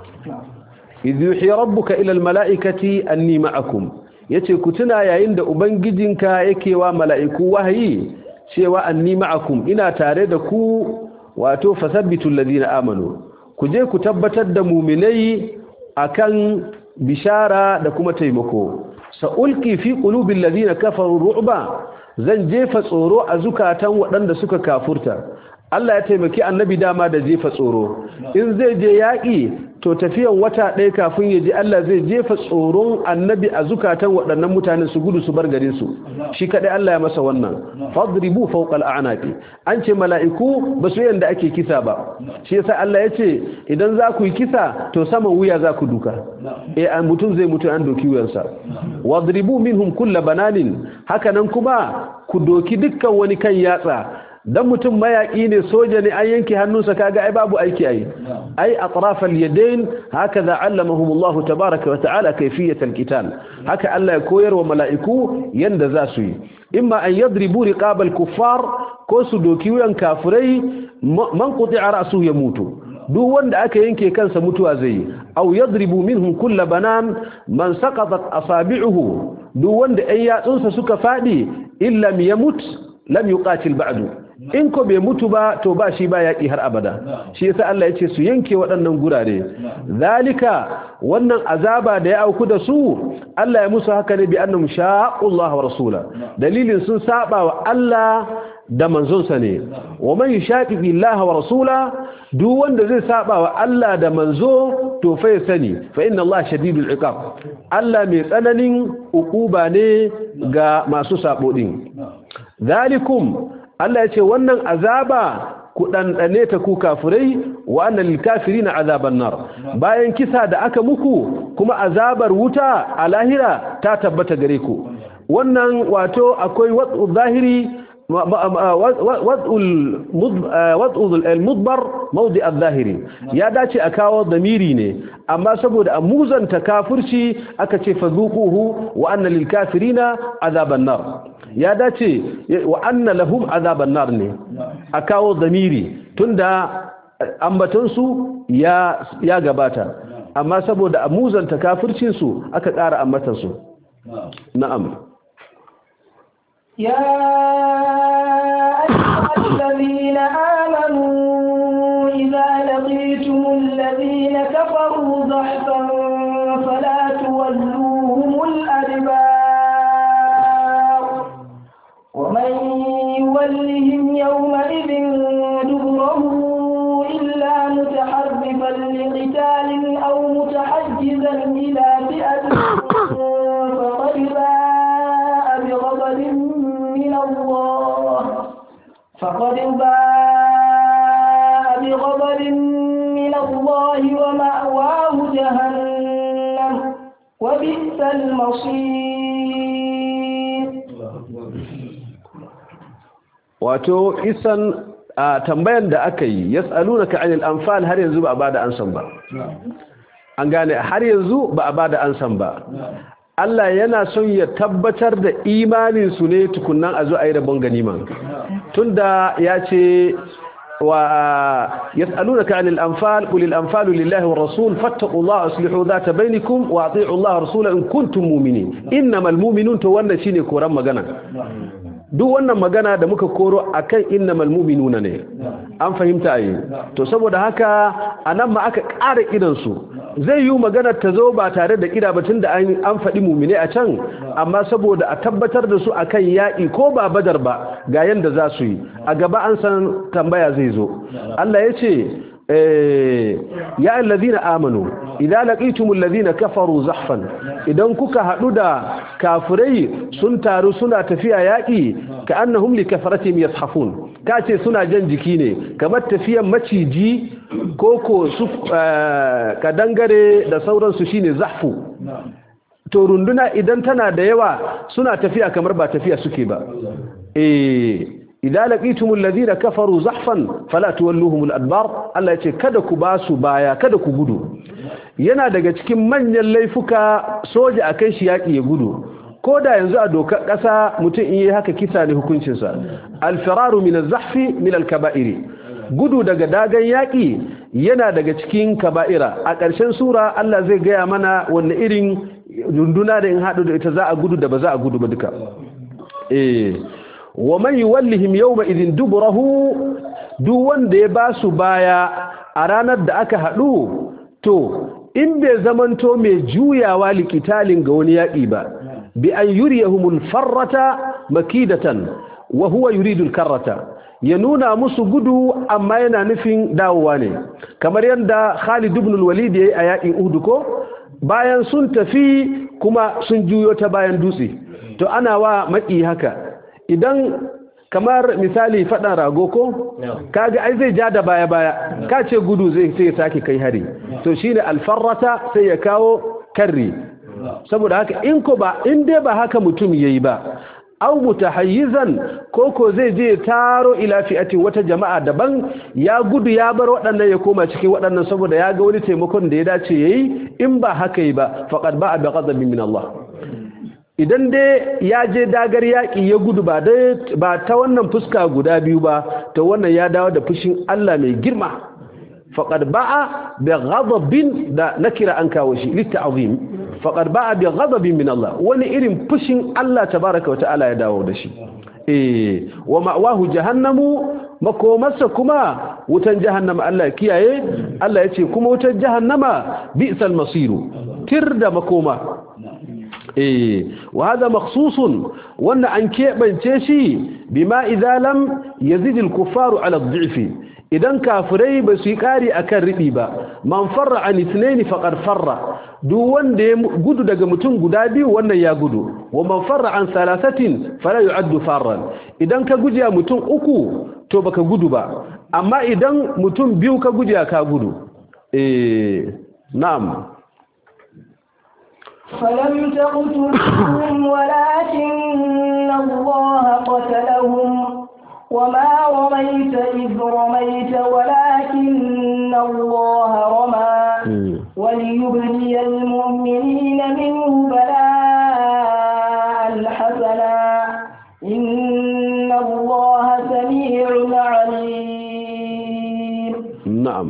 إذ يوحي ربك إلى الملائكة أني معكم yace ku tuna yayin da ubangijinka yake wa mala'iku wahayi cewa anni ma'akum ina tare da ku wato fasabbitul ladina amanu ku je ku tabbatar da mu'minai akan bishara da kuma taimako sa'ulqi fi qulubil ladina kafaru ru'ba zan jefa tsoro a zukatan waɗanda suka kafurta Allah ya taimaki annabi dama da jefa tsoro in zai je yaƙi to tafiyan wata ɗaya kafin ya ji Allah zai jefa tsoron annabi a zukatan waɗannan mutanen su gudu su bar garin su shi kaɗai Allah ya masa wannan fadribu fawqa al'anaqi an ce mala'iku ba su yanda ake kisa ba shi yasa Allah ya ce idan za ku yi kisa to saman wuya za ku duka an mutum zai mutu an doki wuyansa wadribu minhum kull bananin haka nan kuma ku doki dukkan wani kan yatsa dan mutum mayaki ne soja ne an yanke hannunsa kaga ai babu aiki ai atraf al-yadayn hakaza allamahum Allah tabaaraka wa ta'ala kayfiyat al-qital haka Allah ya koyar wa mala'iku yanda za su yi imma an yadribu riqab al-kuffar ko su doki wuyan kafirai man quti'a ra'suhu yamutu duk wanda aka yanke kansa mutuwa zai aw yadribu minhum kull banan man saqatat asabi'uhu duk wanda ai yatsunsa suka fadi illa yamut lam yuqatil ba'du in ko bai mutu ba to ba shi ba yaƙi har abada shi yasa Allah ya ce su yanke waɗannan gurare zalika wannan azaba da ya auku da su Allah ya musu haka ne bi annahum sha'ullaha wa rasula dalilin sun saba wa Allah da manzonsa ne wa man yushaqiqi Allah wa rasula duk wanda zai saba wa Allah da manzo to fa sani fa inna Allah shadidul iqab Allah mai tsananin ukuba ne ga masu sabo din zalikum Allah ya ce wannan azaba ku dandane ta ku kafirai wa annal lil kafirina azaban nar bayan kisa da aka muku kuma azabar wuta a lahira ta tabbata gare ku wannan wato akwai wad'u zahiri wad'u al-mudbar mawdi' al-zahiri ya dace a kawo damiri ne amma saboda amuzanta kafirci aka ce fadhuquhu wa annal lil kafirina azaban nar ya dace wa anna lahum azaban nar ne a kawo damiri tunda ambatansu ya gabata amma saboda amuzanta kafircin su aka ƙara ambatansu na'am ya ayyuhallazina amanu idza laqitumul ladina kafaru dhahfan fala tuwalluhumul adbar ومن يولهم يومئذ دبره إلا متحرفا لقتال أو متحجزا إلى فئة فقد باء بغضب من الله ومأواه جهنم وبئس المصير wato isan tambayan da aka yi yas'alunaka 'anil anfal har yanzu ba a bada ansan ba an gane har yanzu ba a bada ansan ba Allah yana son ya tabbatar da imanin su ne tukunnan a zo a yi rabon ganima tunda ya ce ويسألونك عن الأنفال قل الأنفال لله والرسول فاتقوا الله أصلحوا ذات بينكم وأطيعوا الله ورسوله إن كنتم مؤمنين إنما المؤمنون تولى شيني كوران مغانا duk wannan magana da muka koro akan innamal mu'minuna ne an fahimta ai to saboda haka anan ma aka ƙara idan su zai yi magana ta zo ba tare da kida ba tunda an faɗi mu'mine a can amma saboda a tabbatar da su akan yaƙi ko ba badar ba ga yanda za su yi a gaba an san tambaya zai zo Allah ya ce ya alladhina amanu idza laqitumul ladina kafaru zahfan idan kuka hadu da kafirai sun taru suna tafiya yaki ka annahum likafaratihim yashafun kace suna jan jiki ne kamar tafiyan maciji koko su kadangare da sauransu shine zahfu to runduna idan tana da yawa suna tafiya kamar ba tafiya suke ba idza laqitumul ladina kafaru zahfan fala tuwalluhumul adbar Allah yace kada ku basu baya kada ku gudu yana daga cikin manyan laifuka soja akan shi yaki ya gudu ko da yanzu a dokar kasa mutum in yi haka kisa ne hukuncin sa al-firaru min az-zahfi min al-kaba'iri gudu daga dagan yaki yana daga cikin kaba'ira a ƙarshen sura Allah zai gaya mana wanne irin runduna da in hadu da ita za a gudu da ba za a gudu ba duka wa man yuwallihim yawma idin duburahu duk wanda ya basu baya a ranar da aka hadu to in bai zamanto mai juyawa likitalin ga wani yaki ba bi an yuriyahumul farrata makidatan wa huwa yuridu al-karrata ya nuna musu gudu amma yana nufin dawowa ne kamar yadda Khalid ibn al-Walid yayi a yakin Uhud ko bayan sun tafi kuma sun juyo ta bayan dutse to ana wa maki haka idan kamar misali faɗan rago ko kaga ai zai ja da baya ka ce gudu zai sai ya sake kai hari to shine alfarrata sai ya kawo karri saboda haka in dai ba haka mutum yayi ba aw mutahayyizan koko zai je taro ila fi'ati wata jama'a daban ya gudu ya bar waɗannan ya koma cikin waɗannan saboda ya ga wani taimakon da ya dace yayi in ba haka yi ba faqad ba'a bi ghadabin min Allah idan dai ya je dagar yaƙi ya gudu ba ta wannan fuska guda biyu ba to wannan ya dawo da fushin Allah mai girma faqad ba'a bi ghadabin da nakira an kawo shi litta'zim faqad ba'a bi ghadabin min Allah wani irin fushin Allah tabaaraka wa ta'ala ya dawo da shi wa ma'wahu jahannamu makomarsa kuma wutan jahannama Allah kiyaye Allah yace kuma wutan jahannama bi'sal masiru tirda makoma وهذا مخصوص وان ان كيبance shi bima idza lam yazid al-kuffar ala ad-dha'f idan kafirai ba su yi kari akan ribi ba man farra an ithnain faqad farra duk wanda ya gudu daga mutum guda biyu wannan ya gudu wa man farra an thalathatin fala yu'addu farran idan ka guje mutum uku to baka gudu ba amma idan mutum biyu ka guje ka gudu na'am فلم تقتلوهم ولكن الله قتلهم وما رميت إذ رميت ولكن الله رمى وليبلي المؤمنين منه بلاء حسنا إن الله سميع عليم نعم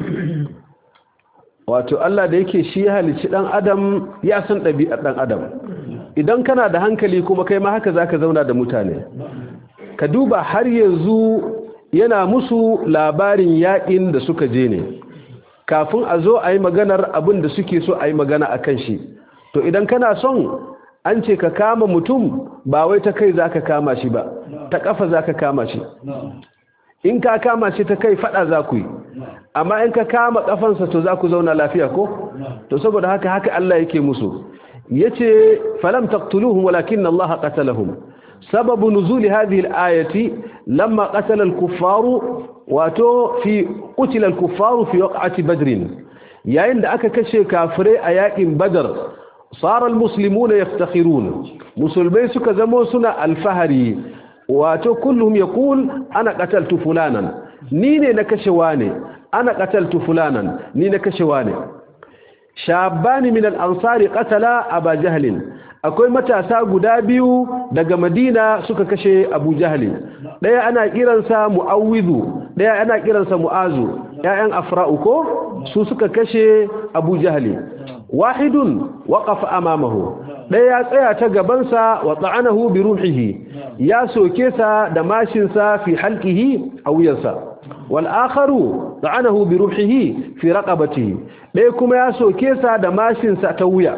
wato Allah da yake shi ya halicci dan adam ya san ɗabi'ar dan adam idan kana da hankali kuma kai ma haka zaka zauna da mutane ka duba har yanzu yana musu labarin yaƙin da suka je ne kafin a zo a yi maganar abin da suke so a yi magana a kan shi to idan kana son an ce ka kama mutum ba wai ta kai zaka kama shi ba ta ƙafa zaka kama shi in ka kama shi ta kai fada za ku yi amma in ka kama kafansa to za ku zauna lafiya ko to saboda haka Allah yake musu yace falam taqtuluhum walakin Allah qatalahum sababu nuzul hadhihi al-ayati lamma qatala al-kuffar wato fi qutila al-kuffar fi waq'ati badr yayin da aka kashe kafirai a yakin badar sara al-muslimuna yaftakhirun musulmai suka zamo suna alfahari wato kullum yaqul ana qataltu fulanan ni ne na kashe wane ana qataltu fulanan ni na kashe wane shabani min al-ansari qatala aba jahl akwai matasa guda biyu daga madina suka kashe abu jahl daya ana kiransa muawwidhu daya ana kiransa mu'azu ƴaƴan afra'u ko su suka kashe abu jahli wahidun waqafa amamahu daya ya tsaya ta gabansa wa ta'anahu bi ruhihi ya soke sa da mashin sa fi halqihi aw yansa wal akharu ta'anahu bi ruhihi fi raqabatihi daya kuma ya soke sa da mashin sa ta wuya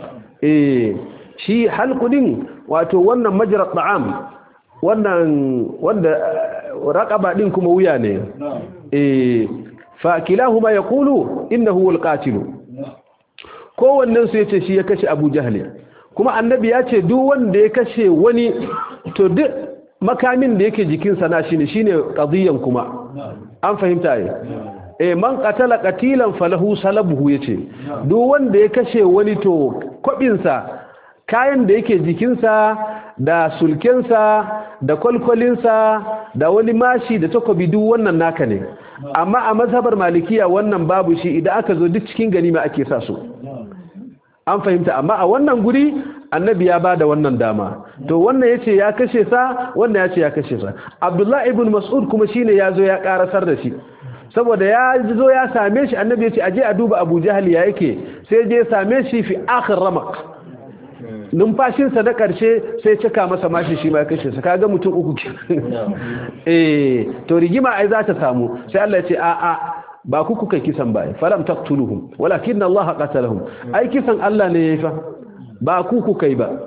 shi halqudin wato wannan majra ta'am wannan wanda raqaba din kuma wuya ne fa kilahuma yaqulu innahu alqatil kowannen su yace shi ya kashe Abu Jahl kuma annabi ya ce duk wanda ya kashe wani to duk makamin da yake jikin sa na shine qadiyan kuma an fahimta ai man qatala qatilan falahu salabuhu yace duk wanda ya kashe wani to kwabin sa kayan da yake jikinsa da sulkensa da kwalkwalinsa da wani mashi da takobi duk wannan naka ne amma a mazhabar malikiya wannan babu shi idan aka zo duk cikin ganima ake sa su an fahimta amma a wannan guri annabi ya bada wannan dama to wannan yace ya kashe sa wannan yace ya kashe sa Abdullah ibn Mas'ud kuma shine yazo ya karasar da shi saboda ya zo ya same shi annabi yace aje a duba Abu Jahl ya yake sai je same shi fi akhir ramaq numfashinsa da ƙarshe sai cika masa mashi shi ma kashe sa kaga mutum uku to rigima ai za ta samu sai Allah ya ce a ba ku kuka kisan ba falam taqtuluhum walakin Allah qatalahum ai kisan Allah ne yayi fa ba ku kuka yi ba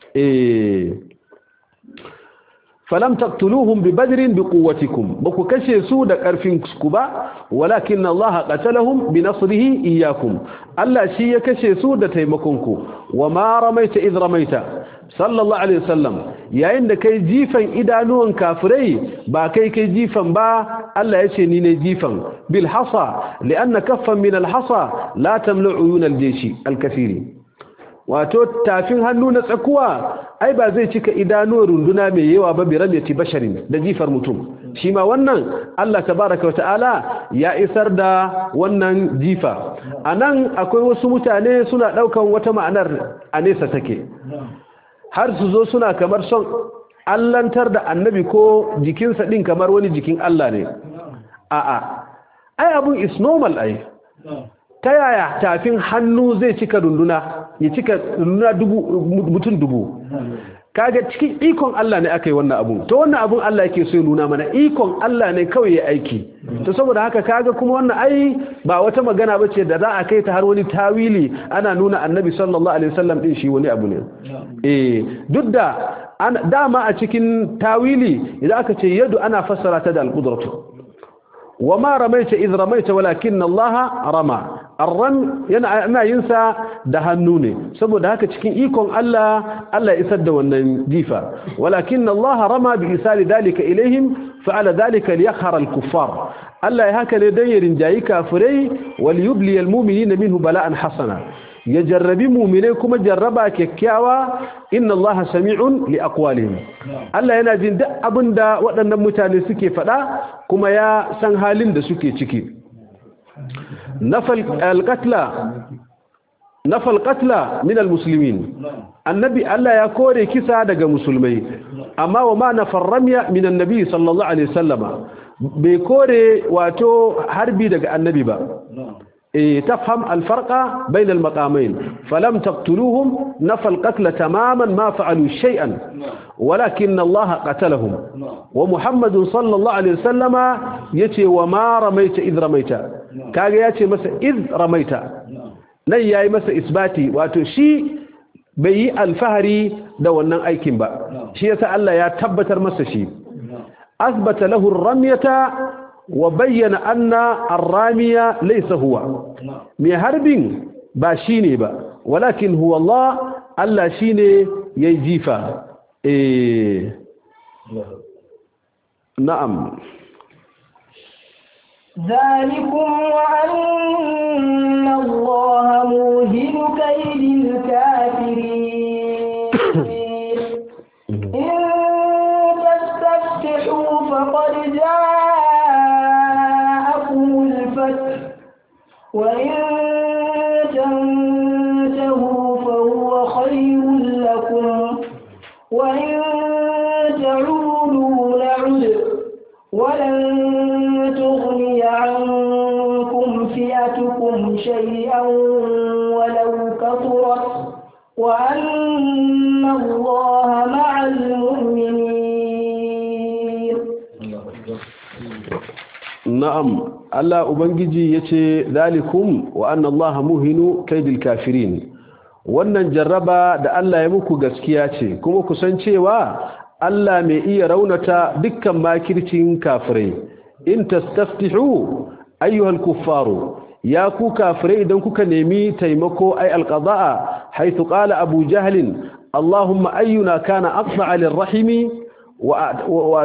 falam taqtuluhum bi badrin bi quwwatikum baku kashe su da karfin ku ba walakin Allah qatalahum bi nasrihi iyyakum Allah shi ya kashe su da taimakon ku wama ramaita id ramaita sallallahu alaihi wasallam yayin da kai jifan idanuwan kafirai ba kai jifan ba Allah ya ce ni ne jifan bil hasa lianna kaffan min al hasa la tamlu uyun al jayshi al kathiri wato tafin hannu na tsakuwa ai ba zai cika idanuwar runduna mai yawa ba bi ramyati basharin da jifar mutum shi ma wannan Allah tabaraka wa ta'ala ya isar da wannan jifa anan akwai wasu mutane suna daukan wata ma'anar a nesa take har su zo suna kamar son allantar da annabi ko jikinsa din kamar wani jikin Allah ne a'a ai abun is normal ai ta yaya tafin hannu zai cika runduna ya cika runduna mutum dubu kaga cikin ikon Allah ne aka yi wannan abun to wannan abun Allah yake so ya nuna mana ikon Allah ne kawai ya aiki to saboda haka kaga kuma wannan ai ba wata magana bace da za a kai ta har wani tawili ana nuna annabi sallallahu alaihi wasallam din shi wani abu ne duk da dama a cikin tawili idan aka ce yadu ana fassara ta da al-qudratu وما رميت إذ رميت ولكن الله رمى الرم yana yinsa da hannu ne saboda haka cikin ikon Allah isar da wannan jifa walakin Allah rama bi isali dalika ilaihim fa'ala dalika liyakhara al-kuffar Allah ya haka ne dan ya rinjayi kafirai wal yubli al-mu'minina minhu bala'an hasana ya jarrabi mu'minai kuma jarraba kyakkyawa inna Allah sami'un li aqwalihim Allah yana jin duk abinda waɗannan mutane suke faɗa kuma ya san halin da suke ciki nafal qatla min almuslimin annabi Allah ya kore kisa daga musulmai amma wa ma nafar ramya min annabi sallallahu alaihi wasallama bai kore wato harbi daga annabi ba تفهم الفرق بين المقامين فلم تقتلوهم نفى القتل تماما ما فعلوا شيئا ولكن الله قتلهم ومحمد صلى الله عليه وسلم يتي وما رميت إذ رميت كاغا يتي مسا إذ رميت نن yayi masa isbati wato shi bai yi alfahari da wannan aikin ba shi yasa Allah ya tabbatar masa shi asbata lahu ar-ramyata وبين أن الرامية ليس هو من حرب باشيني با ولكن هو الله ألا شيني يجيفا نعم ذلكم وأن الله موهن كيد الكافرين إن تستفتحوا فقد وإن تنتهوا فهو خير لكم وإن تعودوا نعد ولن شيئا ولو كثرت وأن الله مع المؤمنين. نعم الله ubangiji yace zalikum wa anna Allah muhinu kaidil kafirin. Wannan jarraba da Allah ya muku gaskiya ce, kuma ku san cewa Allah mai iya raunata dukkan makircin kafirai. In tastaftihu ayyuhal kuffaru, ya ku kafirai idan kuka nemi taimako ay alqada'a haythu qala Abu Jahl Allahumma ayyuna kana aqta'a lirrahimi wa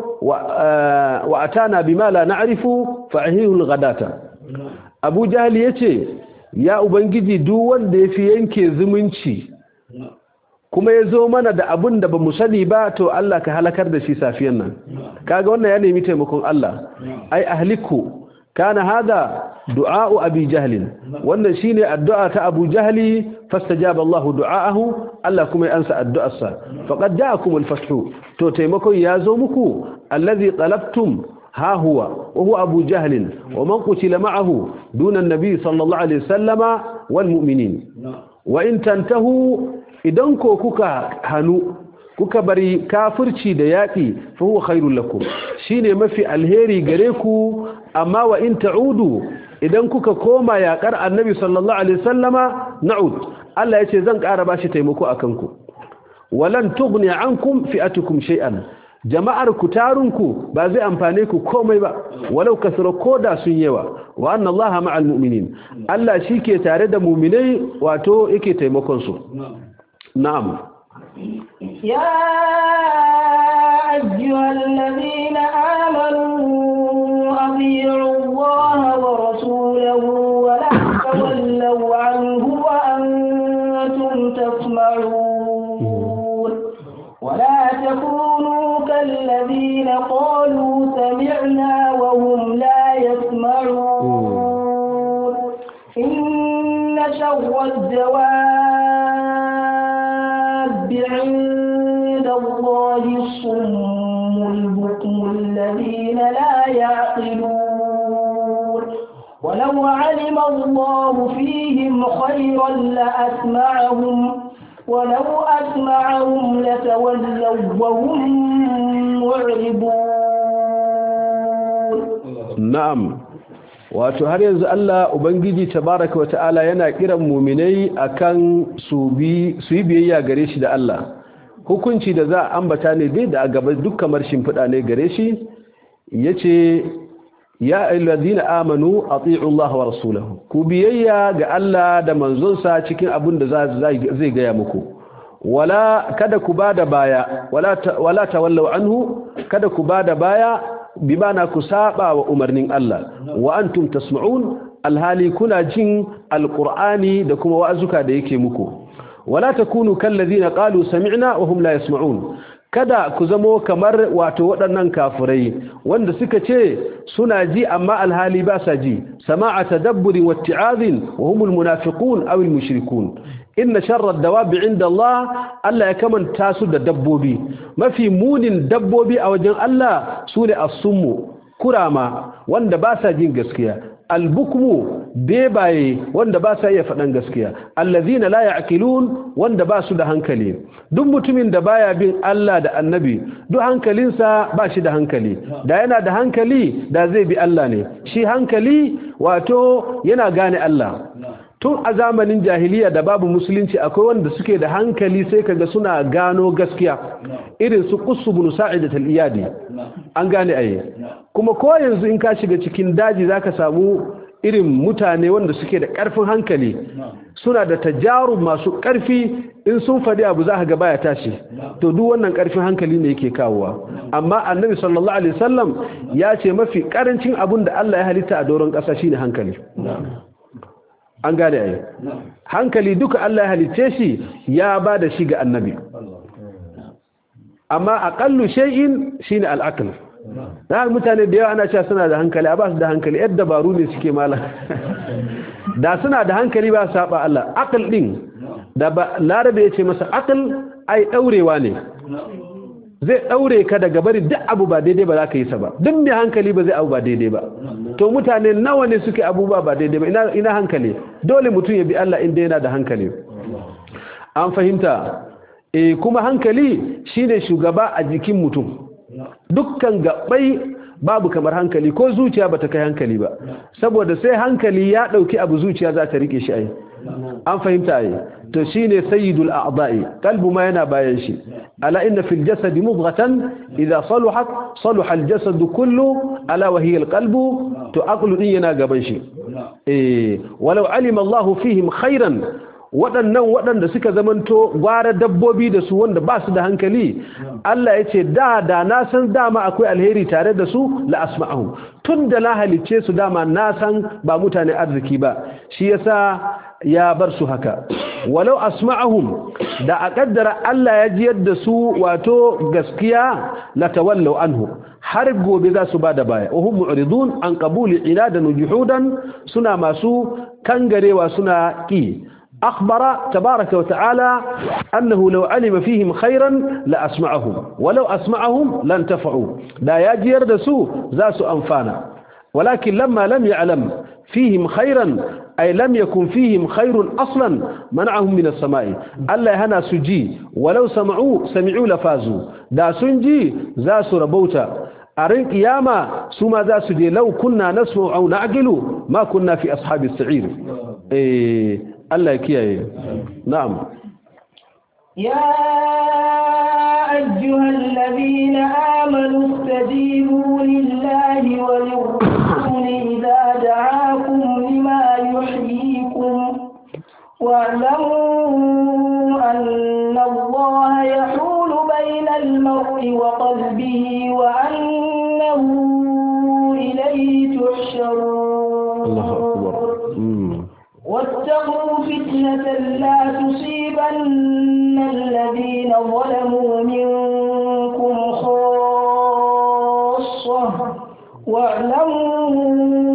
atana bima la na'rifu fa'ihu alghadata. Abu Jahl yace ya ubangiji duk wanda yafi yanke zumunci kuma yazo mana da abin da bamu sani ba, to Allah ka halakar da shi safiyan nan. Kaga wannan ya nemi taimakon Allah. Ai ahliku kana hada du'a'u Abi Jahl, wannan shine addu'a ta Abu Jahl, fastajaba Allahu du'aahu, Allah kuma ya ansa addu'arsa. Faqad ja'akum al-fathu, to taimakon yazo muku, allazi talabtum ha huwa wa huwa Abu Jahl wa man qutila ma'ahu duna an-nabi sallallahu alaihi wasallama wal mu'minin. Wa in tantahu, idan ko kuka hanu kuka bari kafirci da yaƙi fa huwa khairul lakum, shine mafi alheri gare ku. Amma wa in ta'udu, idan kuka koma yaƙar annabi sallallahu alaihi wasallama na'ud, Allah yace zan ƙara bashi taimako akan ku. Walan tughni ankum fi'atukum shay'an, jama'ar ku tarunku ba zai amfane ku komai ba, walau kasra koda sun yawa. Wa anna Allaha ma'al mu'minin, Allah shike tare da mu'minai, wato yake taimakon su. Na'am. يا أيها الذين آمنوا أطيعوا الله ورسوله ولا تولوا عنه وأنتم تسمعون ولا تكونوا كالذين قالوا سمعنا وهم لا يسمعون. إن شر الدواب عند الله الصم البكم الذين لا يعقلون. ولو علم الله فيهم خيرا لأسمعهم ولو أسمعهم لتولوا وهم معرضون. نعم. wato har yanzu Allah ubangiji tabaraka wa ta'ala yana kiran mu'minai akan su yi biyayya gare shi da Allah. Hukunci da za a ambata ne dai da a gaba duk kamar shimfiɗa ne gare shi. Yace ya ayyuhallazina amanu ati'u Allah wa rasulahu, ku biyayya ga Allah da manzonsa cikin abin da zai gaya muku. Wala kada ku bada baya, wala tawallu anhu, kada ku bada baya, bimana ku saba wa umarnin Allah. Wa antum tasma'un, alhali kuna jin alqur'ani da kuma wa'azuka da yake muku. Wala takunu kallazina qalu sami'na wa hum la yasma'un, kada ku zamo kamar wato waɗannan kafirai wanda suka ce suna ji amma alhali ba sa ji. Sama'a tadabburi wa itti'azin wa humul munafiqun aw al mushrikun. Inna sharra ad-dawabi 'inda Allah, Allah ya kamanta su da dabbobi. Mafi munin dabbobi a wajen Allah sune as-summu, kurama wanda ba sa jin gaskiya. Al-bukmu, bebaye wanda ba sa iya faɗan gaskiya. Allazina la ya'qilun, wanda ba su da hankali. Duk mutumin da baya bin Allah da Annabi, duk hankalinsa ba shi da hankali. Da yana da hankali da zai bi Allah ne. Shi hankali wato yana gane Allah. Tun a zamanin jahiliya da babu musulunci akwai wanda suke da hankali sai kaga suna gano gaskiya, irin su Qussu bin Sa'idat al-Iyadi. An gane ayi. Kuma ko yanzu in ka shiga cikin daji zaka samu irin mutane wanda suke da ƙarfin hankali, suna da tajarub masu ƙarfi, in sun faɗi abu za ka ga baya tashi. To duk wannan ƙarfin hankali ne yake kawowa. Amma Annabi sallallahu alaihi wasallam ya ce mafi ƙarancin abun da Allah ya halitta a doron ƙasa shine hankali. An gane ai. Hankali duka Allah ya halice shi ya ba da shi ga Annabi. Amma aqallu shay'in shine al-aql. Da mutane da yawa ana cewa suna da hankali, a ba su da hankali, yadda dabaru ne suke mala. Da suna da hankali ba saba Allah. Aql din da Larabe ya ce masa aql ai daurewa ne. zai daure ka daga bari duk abu ba daidai ba za ka yi sa ba duk mai hankali ba zai abu ba daidai ba to mutane nawa ne suke abubuwa ba daidai ba ina hankali dole mutum ya bi Allah inda yana da hankali an fahimta kuma hankali shine shugaba a jikin mutum dukkan gabbai babu kamar hankali ko zuciya bata kai hankali ba saboda sai hankali ya dauki abu zuciya za ta rike shi ai an fahimta ai to shine sayyidul a'dha'i qalbu ma yana bayan shi ala inna fil jasadi mudghatan idha saluhat saluha al jasad kullu ala wa hiya al qalbu to aqlu din yana gaban shi walau alima Allahu fihim khairan waɗanda suka zamanto gwara dabbobi da su wanda ba su da hankali Allah ya ce da na san dama akwai alheri tare da su la asma'ahum tun da na halicce su dama na san ba mutane arziki ba shi yasa ya bar su haka walau asma'ahum da a kaddara Allah ya jiyar da su wato gaskiya la tawallaw anhu har gobe za su bada baya wa hum mu'ridun an qabuli inadan juhudan suna masu kangarewa suna ki أخبر تبارك وتعالى أنه لو علم فيهم خيرا لأسمعهم ولو أسمعهم لانتفعوا لا يجي يردسوا ذاس أنفانا ولكن لما لم يعلم فيهم خيرا أي لم يكن فيهم خير أصلا منعهم من السماء ألا هنا سجي ولو سمعوا لفازوا دا سنجي ذاس ربوتا أرين قيامة سما ذاس جي لو كنا نسمع أو نعقل ما كنا في أصحاب السعير الله يكيه نعم يا أيها الذين آمنوا استجيبوا لله وللرسول إذا دعاكم لما يحييكم واعلموا أن الله يحول بين المرء وقلبه وأنه إليه تحشرون الله أكبر واتقوا فتنة لا تصيبن الذين ظلموا منكم خاصة واعلموا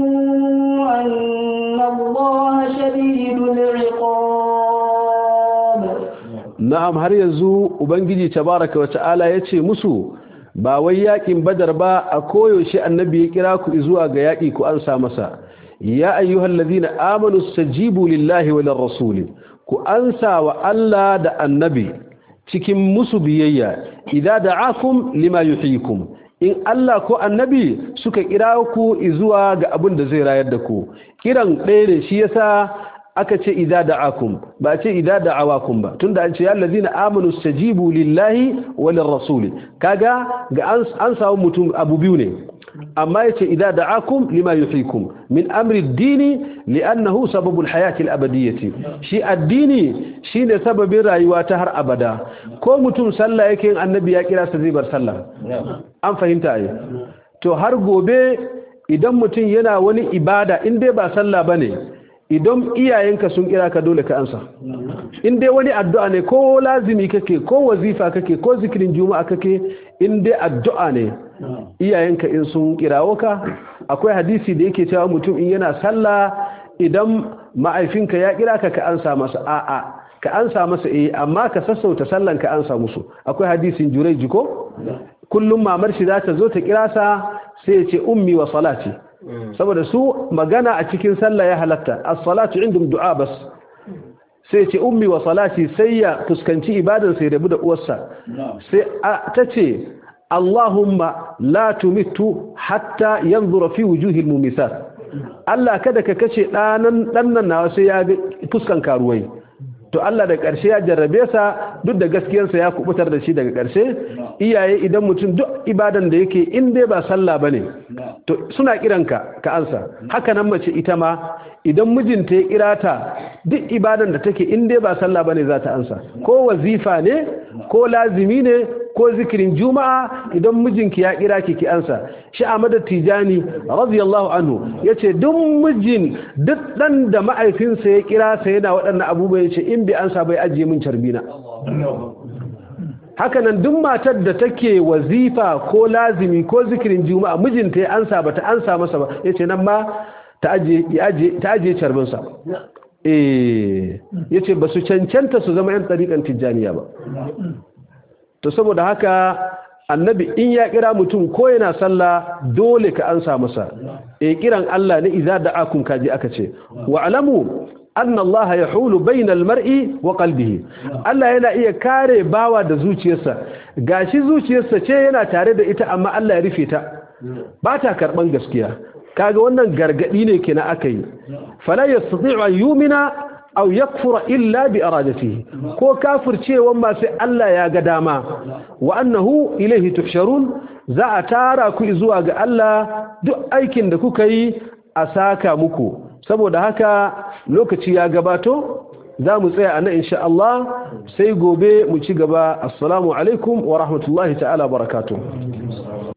أن الله شديد العقاب. نعم har yanzu ubangiji tabaraka wa ta'ala yace musu ba wai yakin badar ba a koyaushe annabi ya kira ku zuwa ga yaki ku ansa masa ya ayyuhal ladina amanu istajibu lillahi wa lirrasul ku ansa wa Allah da annabi cikin musu biyayya idza da'akum lima yuhyikum in Allah ko annabi suka kira ku zuwa ga abin da zai rayar da ku kiran ɗaya ne shi yasa aka ce idza da'akum ba ce idza da'awakum ba tunda an ce ya allazina amanu istajibu lillahi wa lirrasul kaga ga an samu mutum abu biyu ne amma yace idza da'akum lima yuhyikum min amri ad-dini li'annahu sababul hayati al-abadiyyah shi addini shine sababin rayuwa ta har abada ko mutum sallah yake annabi ya kira sa zai bar sallah an fahimta ai to har gobe idan mutum yana wani ibada in dai ba sallah bane idan iyayenka sun kira ka dole ka ansa in dai wani addu'a ne ko lazimi kake ko wazifa kake ko zikirin juma'a kake in dai addu'a ne iyayenka in sun kirawo ka akwai hadisi da yake cewa mutum in yana sallah idan ma'aifinka ya kira ka ka ansa masa a'a ka ansa masa amma ka sassauta sallan ka ansa musu akwai hadisin Jurayj ko kullum mamar shi za ta zo ta kira sa sai ya ce ummi wa salati saboda su magana a cikin sallah ya halatta as-salatu indum du'a bas sai ce ummi wa salati sai ya fuskanci ibadan sai rabu da uwarsa sai ta ce Allahumma la tumitu hatta yanzura fi wujuhil mumisat Allah kada ka kace dan nan nawa sai ya ga fuskan karuwai to Allah da ƙarshe ya jarrabe sa duk da gaskiyarsa ya kubutar da shi daga ƙarshe iyaye idan mutum duk ibadan da yake in dai ba sallah bane to suna kiranka ka ansa haka nan mace ita ma idan mijinta ya kira ta duk ibadan da take in dai ba sallah bane za ta ansa ko wazifa ne ko lazimi ne ko zikirin juma'a idan mijinki ya kira ki ansa shi Ahmad Tijani radiyallahu anhu yace duk mijin duk dan da ma'aifinsa ya kira sa yana waɗannan abubuwa yace in bi ansa bai ajiye min carbina haka nan duk matar da take wazifa ko lazimi ko zikirin juma'a mijinta ya ansa bata ansa masa ba yace nan ma ta ajiye carbinsa yace ba su cancanta su zama yan tariqan tijaniya ba to saboda haka annabi in ya kira mutum ko yana sallah dole ka ansa masa kiran Allah ne idza da'akum kaji aka ce wa alamu anna Allah yahulu bainal mar'i wa qalbihi Allah yana iya kare bawa da zuciyarsa gashi zuciyarsa ce yana tare da ita amma Allah ya rufe ta ba ta karban gaskiya kaga wannan gargadi ne kina akai fala yastati'u an yumina aw yakfura illa bi iradatihi ko kafircewan ma sai Allah ya ga dama wa annahu ilayhi tuhsharun za a tara ku zuwa ga Allah duk aikin da kuka yi a saka muku saboda haka lokaci ya gabato za mu tsaya anan insha Allah sai gobe mu ci gaba assalamu alaikum wa rahmatullahi ta'ala barakatuh